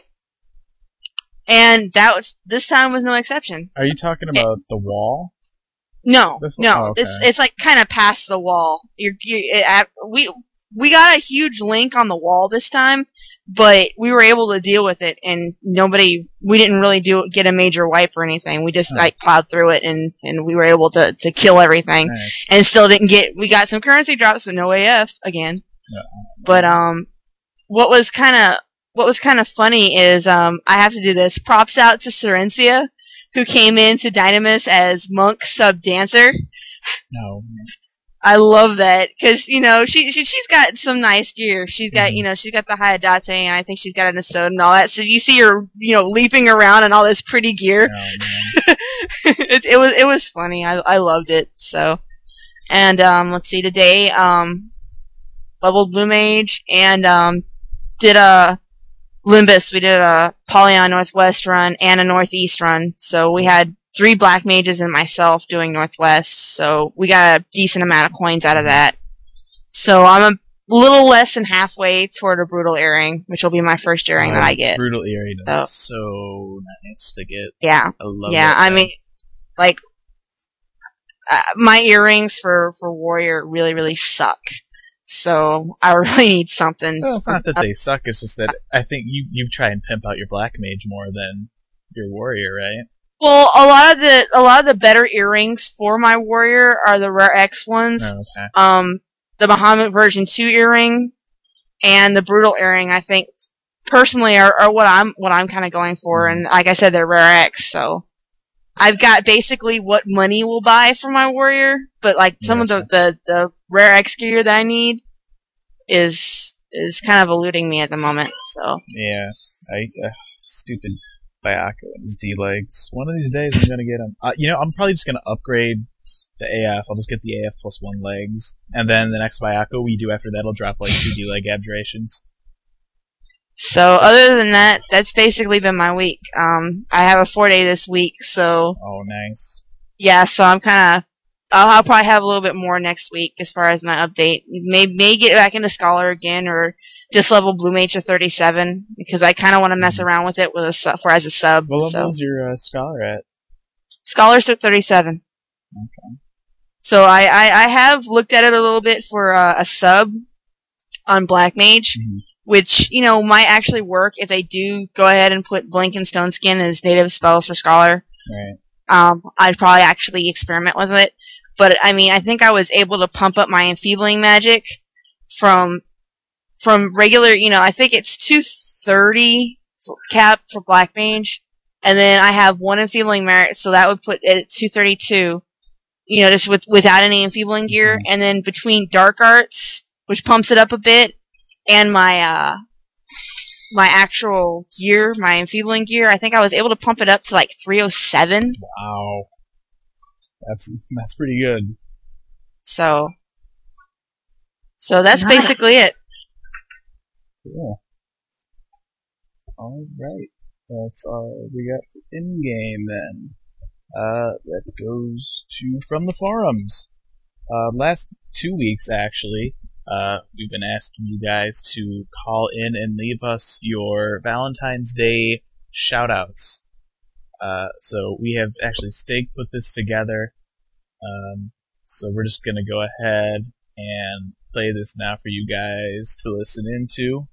and that was this time was no exception. Are you talking about the wall? No, This- no, oh, okay. it's it's like kind of past the wall. You're, you it, at- we we got a huge link on the wall this time, but we were able to deal with it, and nobody we didn't really do get a major wipe or anything. We just Oh. like plowed through it, and and we were able to to kill everything, Nice. and still didn't get. We got some currency drops with no A F again, No. but um, what was kind of what was kind of funny is um, I have to do this. Props out to Serencia, who came into Dynamis as monk sub dancer. No. I love that because you know she, she she's got some nice gear. She's got Mhm. you know she's got the Hayadate, and I think she's got an Asode and all that. So you see her you know leaping around and all this pretty gear. No, man. it, it was it was funny. I I loved it. So and um let's see today um leveled Blue Mage and um did a Limbus. We did a Polyon Northwest run and a Northeast run. So we had three Black Mages and myself doing Northwest. So we got a decent amount of coins out of that. So I'm a little less than halfway toward a Brutal Earring, which will be my first earring that I get. Brutal Eerie Oh. is so nice to get. Yeah. I love Yeah, that I thing. mean, like, uh, my earrings for, for Warrior really, really suck. So I really need something. Well, it's not that they suck. It's just that I think you you try and pimp out your black mage more than your warrior, right? Well, a lot of the a lot of the better earrings for my Warrior are the Rare X ones. Oh, okay. Um, the Bahamut version two earring and the Brutal earring, I think, personally are, are what I'm what I'm kind of going for. And like I said, they're Rare X, so I've got basically what money will buy for my Warrior. But like some of the, the, the Rare X gear that I need is is kind of eluding me at the moment. So Yeah, I uh, stupid Bayako and his D legs. One of these days I'm gonna get him. Uh, you know, I'm probably just gonna upgrade the A F. I'll just get the A F plus one legs, and then the next Bayako we do after that will drop like two D leg abjurations. so other than that, that's basically been my week. Um, I have a four day this week, so Oh, nice. yeah, so I'm kind of. I'll, I'll probably have a little bit more next week as far as my update. May may get back into Scholar again, or just level Blue Mage to thirty-seven because I kind of want to mess around with it with a sub, for as a sub. What So level's your uh, scholar at? Scholars took thirty-seven. Okay. So I, I, I have looked at it a little bit for uh, a sub on Black Mage, Mhm. which you know might actually work if they do go ahead and put Blink and Stone Skin as native spells for Scholar. Right. Um, I'd probably actually experiment with it. But I mean, I think I was able to pump up my enfeebling magic from from regular. You know, I think it's two thirty for cap for Black Mage, and then I have one enfeebling merit, so that would put it at two thirty-two. you know, just with without any enfeebling gear, and then between Dark Arts, which pumps it up a bit, and my uh, my actual gear, my enfeebling gear, I think I was able to pump it up to like three oh seven. Wow, that's that's pretty good. So, so that's Nice. basically it. Cool. All right, that's all we got for in game then. Uh, that goes to from the forums. Uh, last two weeks actually, uh, we've been asking you guys to call in and leave us your Valentine's Day shoutouts. Uh, so we have actually Steak put this together. Um, so we're just gonna go ahead and play this now for you guys to listen into.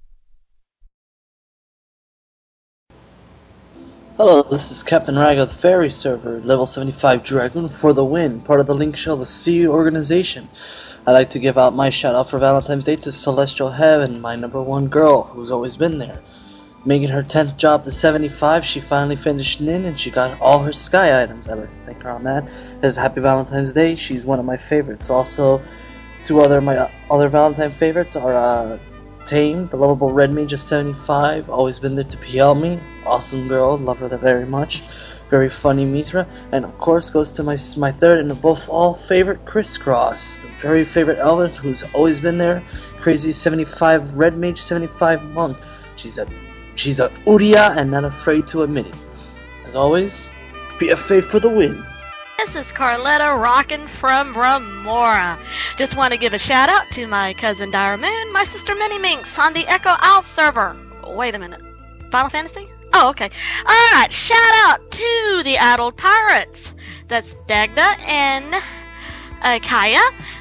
Hello, this is Captain Rag of the Fairy server, level seventy-five Dragoon for the win, part of the Link Shell, the Sea organization. I'd like to give out my shout out for Valentine's Day to Celestial Heaven, my number one girl, who's always been there. Making her tenth job to seventy-five, she finally finished in and she got all her sky items. I'd like to thank her on that. As Happy Valentine's Day, she's one of my favorites. Also, two other my other Valentine favorites are uh, Tame, the lovable red mage of seventy-five, always been there to P L me. Awesome girl, love her very much. Very funny Mithra, and of course goes to my my third and above all favorite Crisscross, the very favorite Elven who's always been there. Crazy seventy-five red mage, seventy-five monk. She's a she's a Udia and not afraid to admit it. As always, be a faith for the win. This is Carletta rockin' from Remora. Just want to give a shout out to my cousin Direman, my sister Minnie Minx on the Echo Owl server. Wait a minute. Final Fantasy? Oh, okay. Alright, shout out to the Addled Pirates. That's Dagda and uh, Kaya,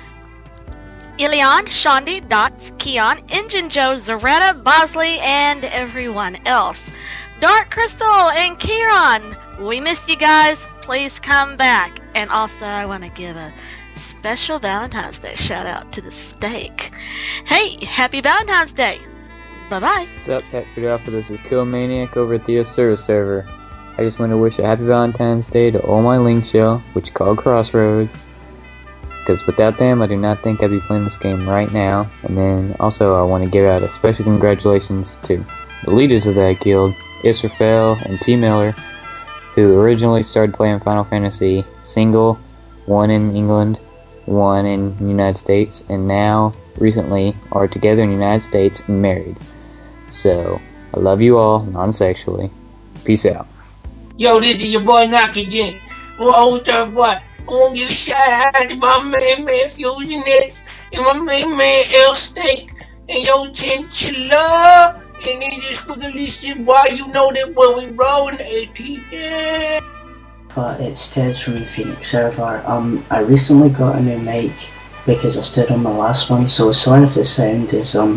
Ilion, Shondi, Dots, Keon, Engine Joe, Zaretta, Bosley, and everyone else. Dark Crystal and Kieran, we missed you guys. Please come back. And also, I want to give a special Valentine's Day shout out to the Steak. Hey, happy Valentine's Day. Bye-bye. What's up, Cat Food Alpha? This is Killmaniac over at the Asura server. I just want to wish a happy Valentine's Day to all my Link Shell, which are called Crossroads. Because without them, I do not think I'd be playing this game right now. And then also, I want to give out a special congratulations to the leaders of that guild, Israfel and T. Miller, who originally started playing Final Fantasy single, one in England, one in the United States, and now, recently, are together in the United States and married. So, I love you all, non-sexually. Peace out. Yo, this is your boy Knock again. Well, old tough boy. I want to give a shout out to my man, man, Fusionist, and my main man, El Steak, and yo, Chinchilla. And then just put this shit boy, you know that when we rollin' AT, yeah. But it's Tez from the Phoenix server. Um, I recently got a new mic because I stood on my last one, so sorry if the sound is um,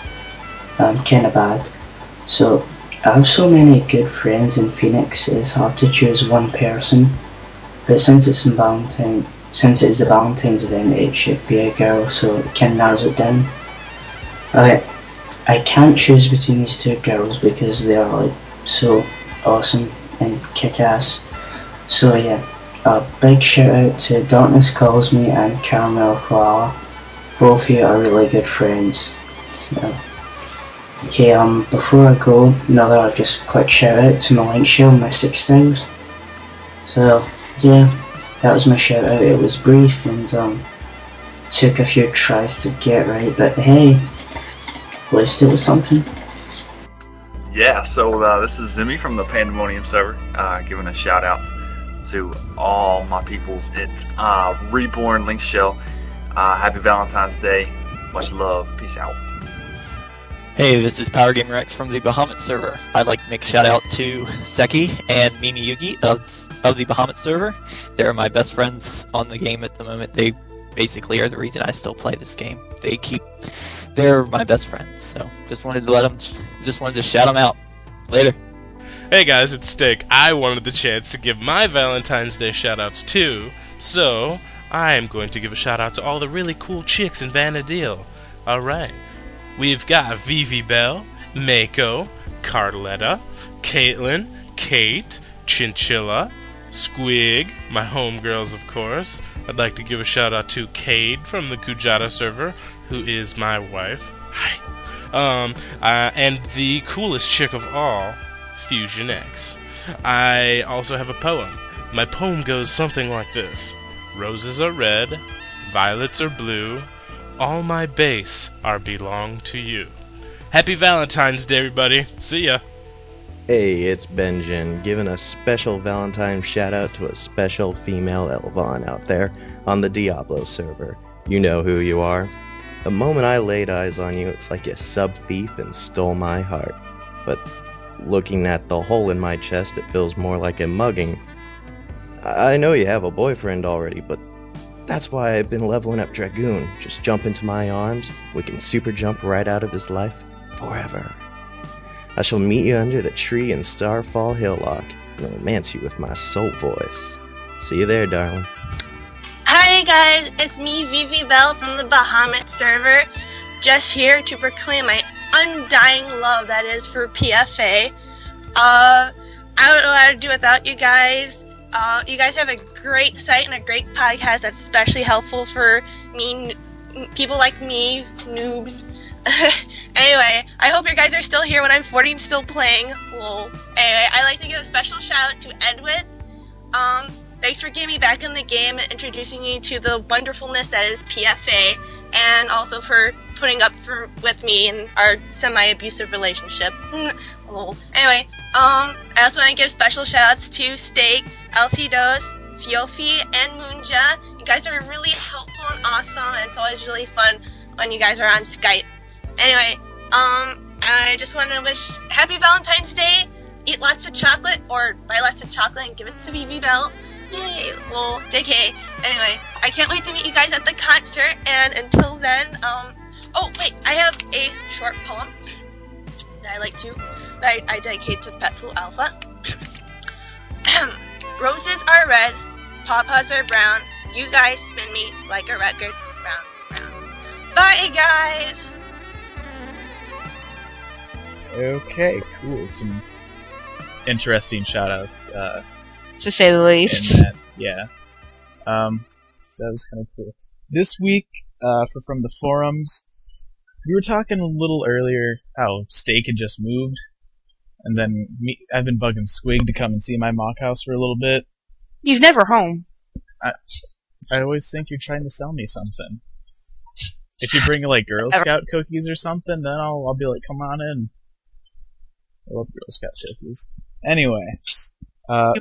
um kind of bad. So I have so many good friends in Phoenix, it's hard to choose one person. But since it's in Valentine, since it's a Valentine's event, it should be a girl, so it kind of narrows it down. Alright. I can't choose between these two girls because they are like so awesome and kick-ass. So yeah, a big shout out to Darkness Calls Me and Caramel Koala. Both of you are really good friends. So, okay, um, before I go, another just quick shout out to my Link Shell, my six things. So yeah, that was my shout out. It was brief and um, took a few tries to get right, but hey. At least it was something. Yeah, so uh, this is Zimmy from the Pandemonium server, uh, giving a shout out to all my peoples at uh, Reborn Link Shell. Uh, happy Valentine's Day. Much love. Peace out. Hey, this is Power Gamer X from the Bahamut server. I'd like to make a shout out to Seki and Mimi Yugi of, of the Bahamut server. They're my best friends on the game at the moment. They basically are the reason I still play this game. They keep... They're my best friends, so just wanted to let them, just wanted to shout them out. Later. Hey guys, it's Steak. I wanted the chance to give my Valentine's Day shoutouts too, so I am going to give a shout out to all the really cool chicks in Vanadil. Alright, we've got Vivi Bell, Mako, Carletta, Caitlin, Kate, Chinchilla, Squig, my homegirls of course, I'd like to give a shout out to Cade from the Kujata server, who is my wife. Hi. Um, uh, and the coolest chick of all, Fusion X. I also have a poem. My poem goes something like this. Roses are red, violets are blue, all my base are belong to you. Happy Valentine's Day, everybody. See ya. Hey, it's Benjin, giving a special Valentine's shout out to a special female Elvon out there on the Diablo server. You know who you are. The moment I laid eyes on you, it's like you sub-thief and stole my heart. But looking at the hole in my chest, it feels more like a mugging. I know you have a boyfriend already, but that's why I've been leveling up Dragoon. Just jump into my arms, we can super jump right out of his life forever. I shall meet you under the tree in Starfall Hillock and romance you with my soul voice. See you there, darling. Hi guys, it's me, Vivi Bell from the Bahamut server, just here to proclaim my undying love that is for P F A. Uh, I don't know how to do without you guys. Uh, you guys have a great site and a great podcast that's especially helpful for me, n- people like me, noobs. Anyway, I hope you guys are still here when I'm forty and still playing. Lol. Anyway, I'd like to give a special shout out to Edwith. Um, thanks for getting me back in the game and introducing me to the wonderfulness that is P F A, and also for putting up for with me in our semi-abusive relationship. Lol. Anyway, um, I also want to give special shout outs to Steak, Alcidos, Fiofi, and Moonja. You guys are really helpful and awesome, and it's always really fun when you guys are on Skype. Anyway, um, I just want to wish happy Valentine's Day. Eat lots of chocolate, or buy lots of chocolate and give it to Vivi Bell. Yay! Well, J K. Anyway, I can't wait to meet you guys at the concert, and until then, um, oh, wait, I have a short poem that I like to, that I, I dedicate to Petful Alpha. Roses are red, pawpaws are brown, you guys spin me like a record, round, round. Bye, guys! Okay, cool. Some interesting shout-outs. Uh, to say the least. in that, yeah. Um, so that was kind of cool. This week, uh, for from the forums, we were talking a little earlier how Steak had just moved, and then me, I've been bugging Squig to come and see my mock house for a little bit. He's never home. I, I always think you're trying to sell me something. If you bring like Girl Scout cookies or something, then I'll I'll be like, come on in. I love Girl Scout cookies. Anyway, uh,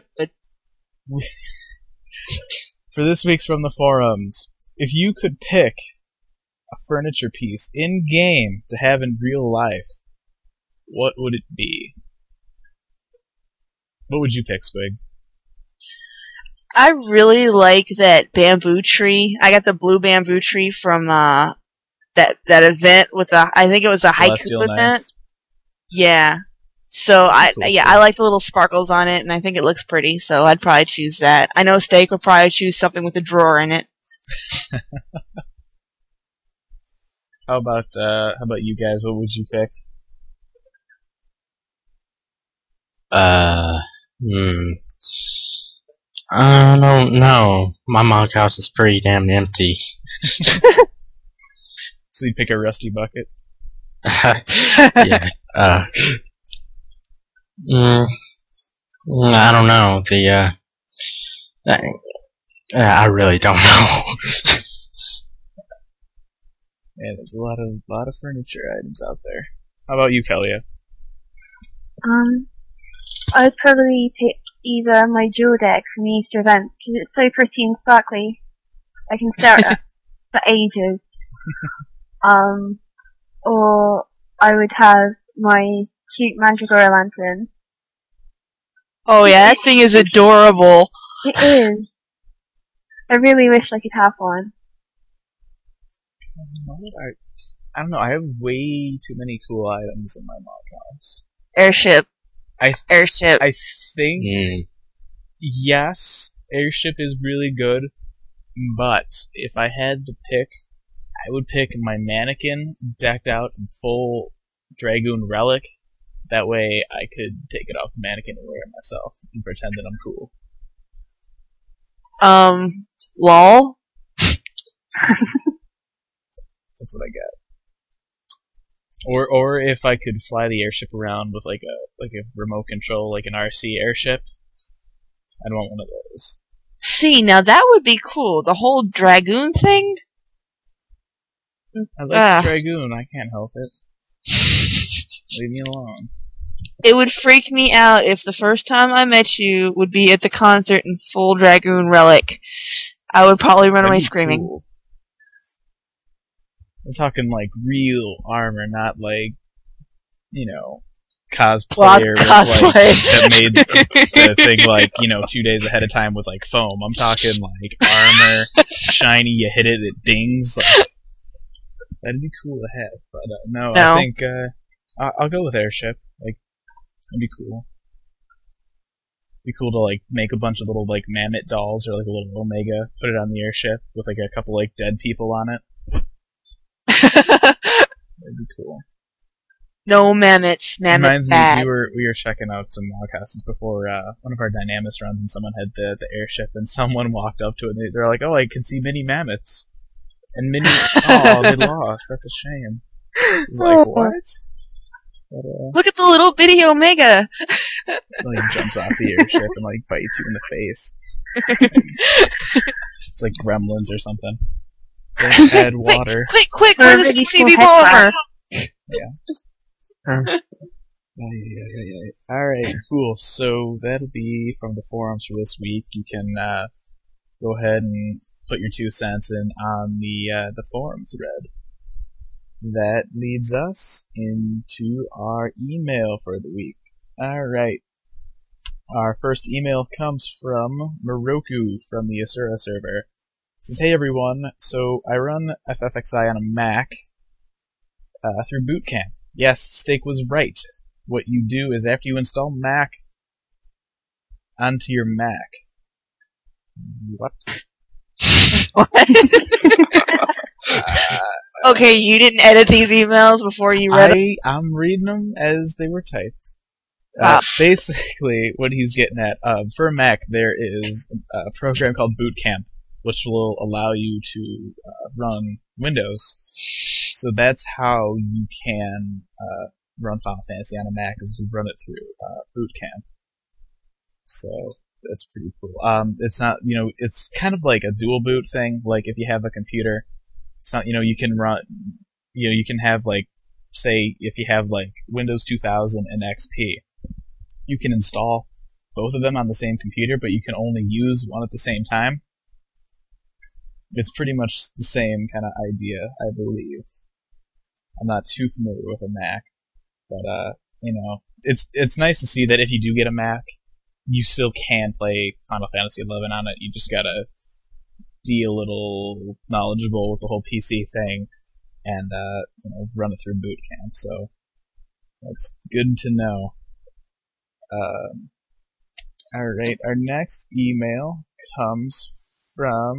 for this week's From the Forums, if you could pick a furniture piece in game to have in real life, what would it be? What would you pick, Squig? I really like that bamboo tree. I got the blue bamboo tree from uh, that that event with the. I think it was a Celestial haiku event. Nights. Yeah. So I cool yeah tree. I like the little sparkles on it, and I think it looks pretty. So I'd probably choose that. I know Steak would probably choose something with a drawer in it. How about uh, how about you guys? What would you pick? Uh, hmm. I don't know. My mock house is pretty damn empty. So you pick a rusty bucket? yeah. Uh, mm, mm, I don't know. The, uh, I, I really don't know. Yeah, there's a lot of lot of furniture items out there. How about you, Kelia? Um, I'd probably pick either my Jewel deck from the Easter event, because it's so pretty and sparkly. I can stare at it for ages. Um, or I would have my cute Mandragora lantern. Oh yeah, that thing is adorable. It is. I really wish I could have one. I, I don't know. I have way too many cool items in my mock house. Airship. I th- Airship. I think Mm. yes, airship is really good, but if I had to pick, I would pick my mannequin decked out in full Dragoon relic. That way, I could take it off the mannequin and wear it myself and pretend that I'm cool. Um, lol. That's what I got. Or or if I could fly the airship around with like a like a remote control, like an R C airship, I'd want one of those. See, now that would be cool. The whole Dragoon thing? I like Ah. Dragoon, I can't help it. Leave me alone. It would freak me out if the first time I met you would be at the concert in full Dragoon relic. I would probably run That'd away be screaming. cool. I'm talking like real armor, not like, you know, cosplayer with, cosplay. like, that made the, the thing like, you know, two days ahead of time with like foam. I'm talking like armor, shiny, you hit it, it dings. Like, that'd be cool to have. But uh, no, No. I think uh, I- I'll go with airship. Like, that'd be cool. Be cool to like make a bunch of little like mammoth dolls or like a little Omega, put it on the airship with like a couple like dead people on it. That'd be cool. No mammoths. Mammoth Reminds bad. me, we were we were checking out some podcasts before uh, one of our Dynamis runs, and someone had the the airship, and someone walked up to it, and they- they're like, "Oh, I can see mini mammoths," and mini. Oh, they lost. That's a shame. I was like, what? But, uh, Look at the little bitty Omega. like jumps off the airship and like bites you in the face. It's like Gremlins or something. Don't add water. Quick, quick, where's the C C B polymer? Yeah. Alright, cool. So that'll be from the forums for this week. You can uh, go ahead and put your two cents in on the uh, the forum thread. That leads us into our email for the week. Alright. Our first email comes from Moroku from the Asura server. It says, "Hey everyone, so I run F F X I on a Mac uh, through Boot Camp. Yes, Steak was right. What you do is after you install Mac onto your Mac." What? Okay, you didn't edit these emails before you read them? I, I'm reading them as they were typed. Wow. Uh, basically, what he's getting at, uh, for a Mac, there is a program called Boot Camp, which will allow you to uh, run Windows. So that's how you can uh, run Final Fantasy on a Mac, is you run it through uh, Boot Camp. So that's pretty cool. Um, it's not, you know, it's kind of like a dual boot thing. Like if you have a computer, it's not, you know, you can run, you know, you can have like, say, if you have like Windows two thousand and X P, you can install both of them on the same computer, but you can only use one at the same time. It's pretty much the same kind of idea, I believe. I'm not too familiar with a Mac, but uh, you know, it's it's nice to see that if you do get a Mac, you still can play Final Fantasy eleven on it. You just gotta be a little knowledgeable with the whole P C thing and uh, you know, run it through Boot Camp. So that's good to know. Um, all right, our next email comes from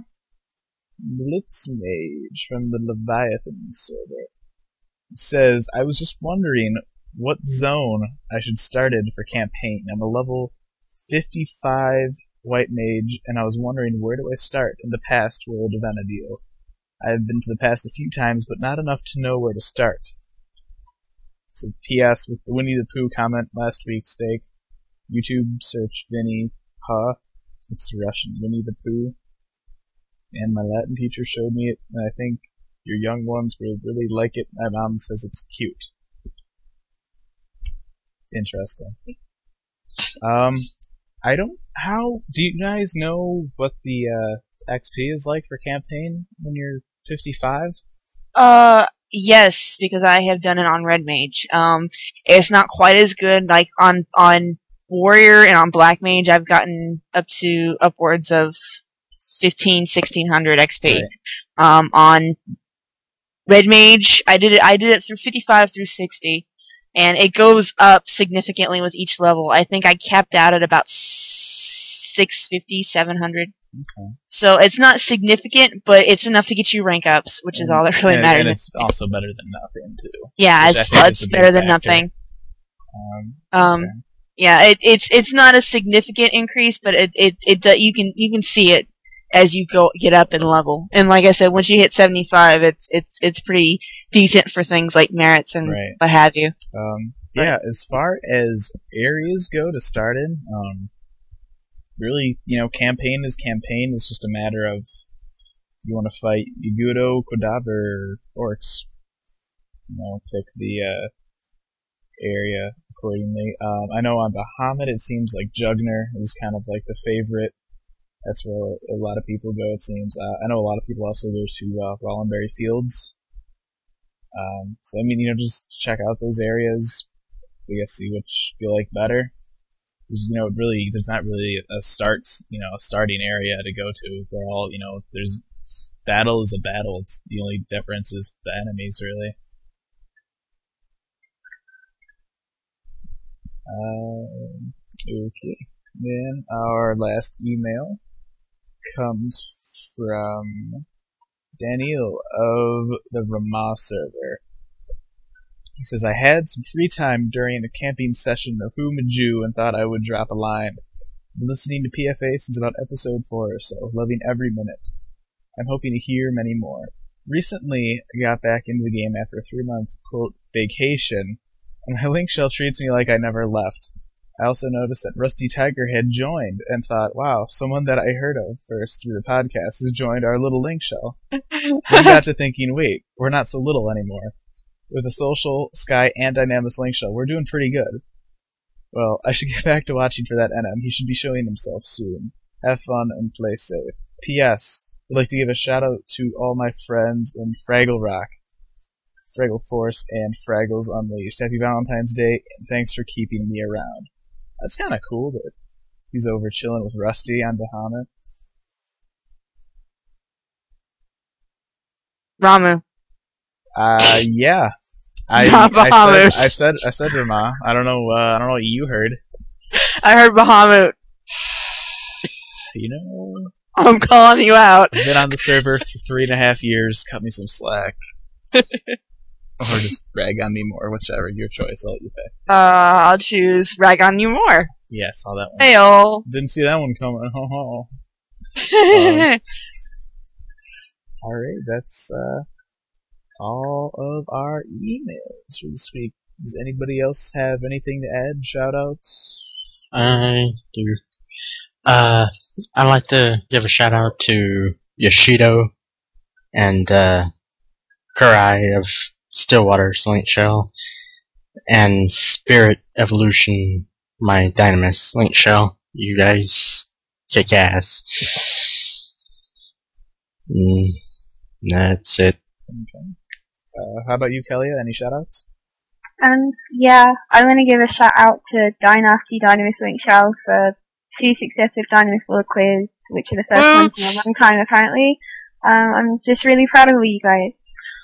Blitzmage from the Leviathan server. It says, "I was just wondering what zone I should start in for campaign. I'm a level fifty-five white mage, and I was wondering where do I start in the past world of Enadil. I've been to the past a few times, but not enough to know where to start." It says, "P S With the Winnie the Pooh comment last week, Steak, YouTube search Vinnie Pa. It's the Russian Winnie the Pooh. And my Latin teacher showed me it, and I think your young ones will really like it. My mom says it's cute." Interesting. Um, I don't. How do you guys know what the uh, X P is like for campaign when you're fifty-five? Uh, yes, because I have done it on Red Mage. Um, it's not quite as good, like on, on Warrior and on Black Mage, I've gotten up to upwards of fifteen, sixteen hundred X P. Right. Um, on Red Mage, I did it, I did it through fifty-five through sixty, and it goes up significantly with each level. I think I capped out at about six fifty, seven hundred. Okay. So it's not significant, but it's enough to get you rank ups, which is all that really and, matters. And it's also better than nothing, too. Yeah, Which I it's, think is it's a big better than factor. nothing. Um, Um, okay. Yeah, it, it's it's not a significant increase, but it it, it do- you can you can see it as you go get up in level. And like I said, once you hit seventy-five, it's it's it's pretty decent for things like merits and Right. what have you. Um, yeah, as far as areas go to start in, um, really, you know, campaign is campaign. It's just a matter of you want to fight Yuguro, Kodava, or Orcs. You know, pick the uh, area accordingly. Um, I know on Bahamut it seems like Jugner is kind of like the favorite. That's where a lot of people go, it seems. Uh, I know a lot of people also go to uh, Rollenberry Fields. Um, so, I mean, you know, just check out those areas. I guess see which you like better. Because, you know, it really, there's not really a start, you know, a starting area to go to. They're all, you know, there's, battle is a battle. It's the only difference is the enemies, really. Um, okay. Then our last email comes from Daniel of the Ramah server. He says, I had some free time during a camping session of Who Maju and thought I would drop a line. I've been listening to P F A since about episode four or so, loving every minute. I'm hoping to hear many more. Recently, I got back into the game after a three-month, quote, vacation, and my link shell treats me like I never left. I also noticed that Rusty Tiger had joined and thought, wow, someone that I heard of first through the podcast has joined our little link shell. Then got to thinking, wait, we're not so little anymore. With a social, Sky, and Dynamis link shell, we're doing pretty good. Well, I should get back to watching for that N M. He should be showing himself soon. Have fun and play safe. P S. I'd like to give a shout out to all my friends in Fraggle Rock, Fraggle Force, and Fraggles Unleashed. Happy Valentine's Day, and thanks for keeping me around. That's kind of cool that he's over chilling with Rusty on Bahamut. Ramu. Uh, yeah. I, Not I Bahamut. said I said I said Ramah. I don't know. Uh, I don't know what you heard. I heard Bahamut. You know, I'm calling you out. I've been on the server for three and a half years. Cut me some slack, or just rag on me more, whichever your choice. I'll let you pick. Uh, I'll choose Rag on You More. Yeah, saw that one. Hey-o. Didn't see that one coming. Ho ho. Um, all right, that's uh, all of our emails for this week. Does anybody else have anything to add? Shout-outs? I do. Uh, I'd like to give a shout out to Yoshido and uh, Kurai of Stillwater Link Shell and Spirit Evolution, my Dynamis Link Shell. You guys kick ass. Mm, that's it. Okay. Uh, how about you, Kelia? Any shout-outs? And yeah, I'm going to give a shout out to Dynasty Dynamis Link Shell for two successive Dynamis World Quiz, which are the first ones in a long time apparently. Um, I'm just really proud of you guys.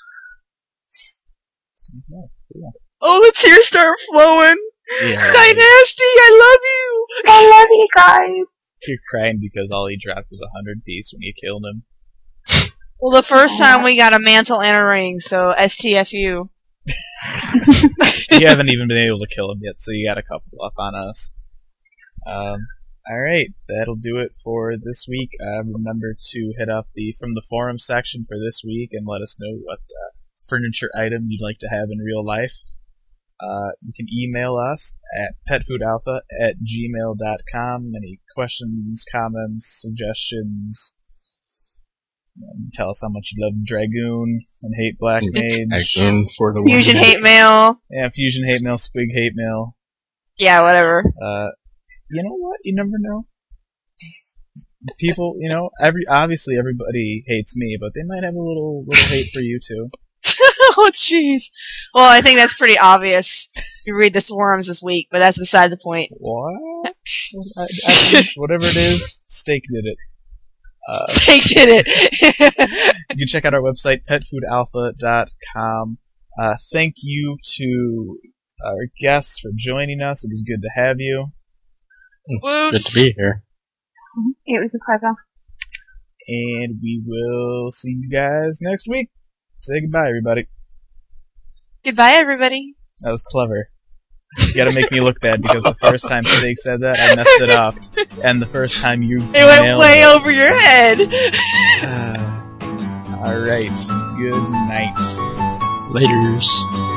Okay, cool. Oh, the tears start flowing. Yeah. Dynasty, I love you. I love you guys. You're crying because all he dropped was a hundred piece when you killed him. Well, the first time we got a mantle and a ring, so S T F U. You haven't even been able to kill him yet, so you got a couple up on us. Um, alright, that'll do it for this week. Uh, remember to hit up the From the Forum section for this week and let us know what uh, furniture item you'd like to have in real life. Uh, you can email us at petfoodalpha at gmail dot com. Any questions, comments, suggestions. Um, tell us how much you love Dragoon and hate Black Mage. Dragoon for the Fusion win. hate mail. Yeah, Fusion hate mail, Squig hate mail. Yeah, whatever. Uh, you know what? You never know. People, you know, every obviously everybody hates me, but they might have a little little hate for you too. Oh, jeez. Well, I think that's pretty obvious. You read the forums this week, but that's beside the point. What? I, I think whatever it is, Steak did it. Uh, Steak did it. You can check out our website, pet food alpha dot com. Uh, thank you to our guests for joining us. It was good to have you. Good to be here. It was a pleasure. And we will see you guys next week. Say goodbye, everybody. Goodbye, everybody. That was clever. You gotta make me look bad because the first time Steak said that, I messed it up, and the first time you It went nailed way it. over your head. All right. Good night. Laters.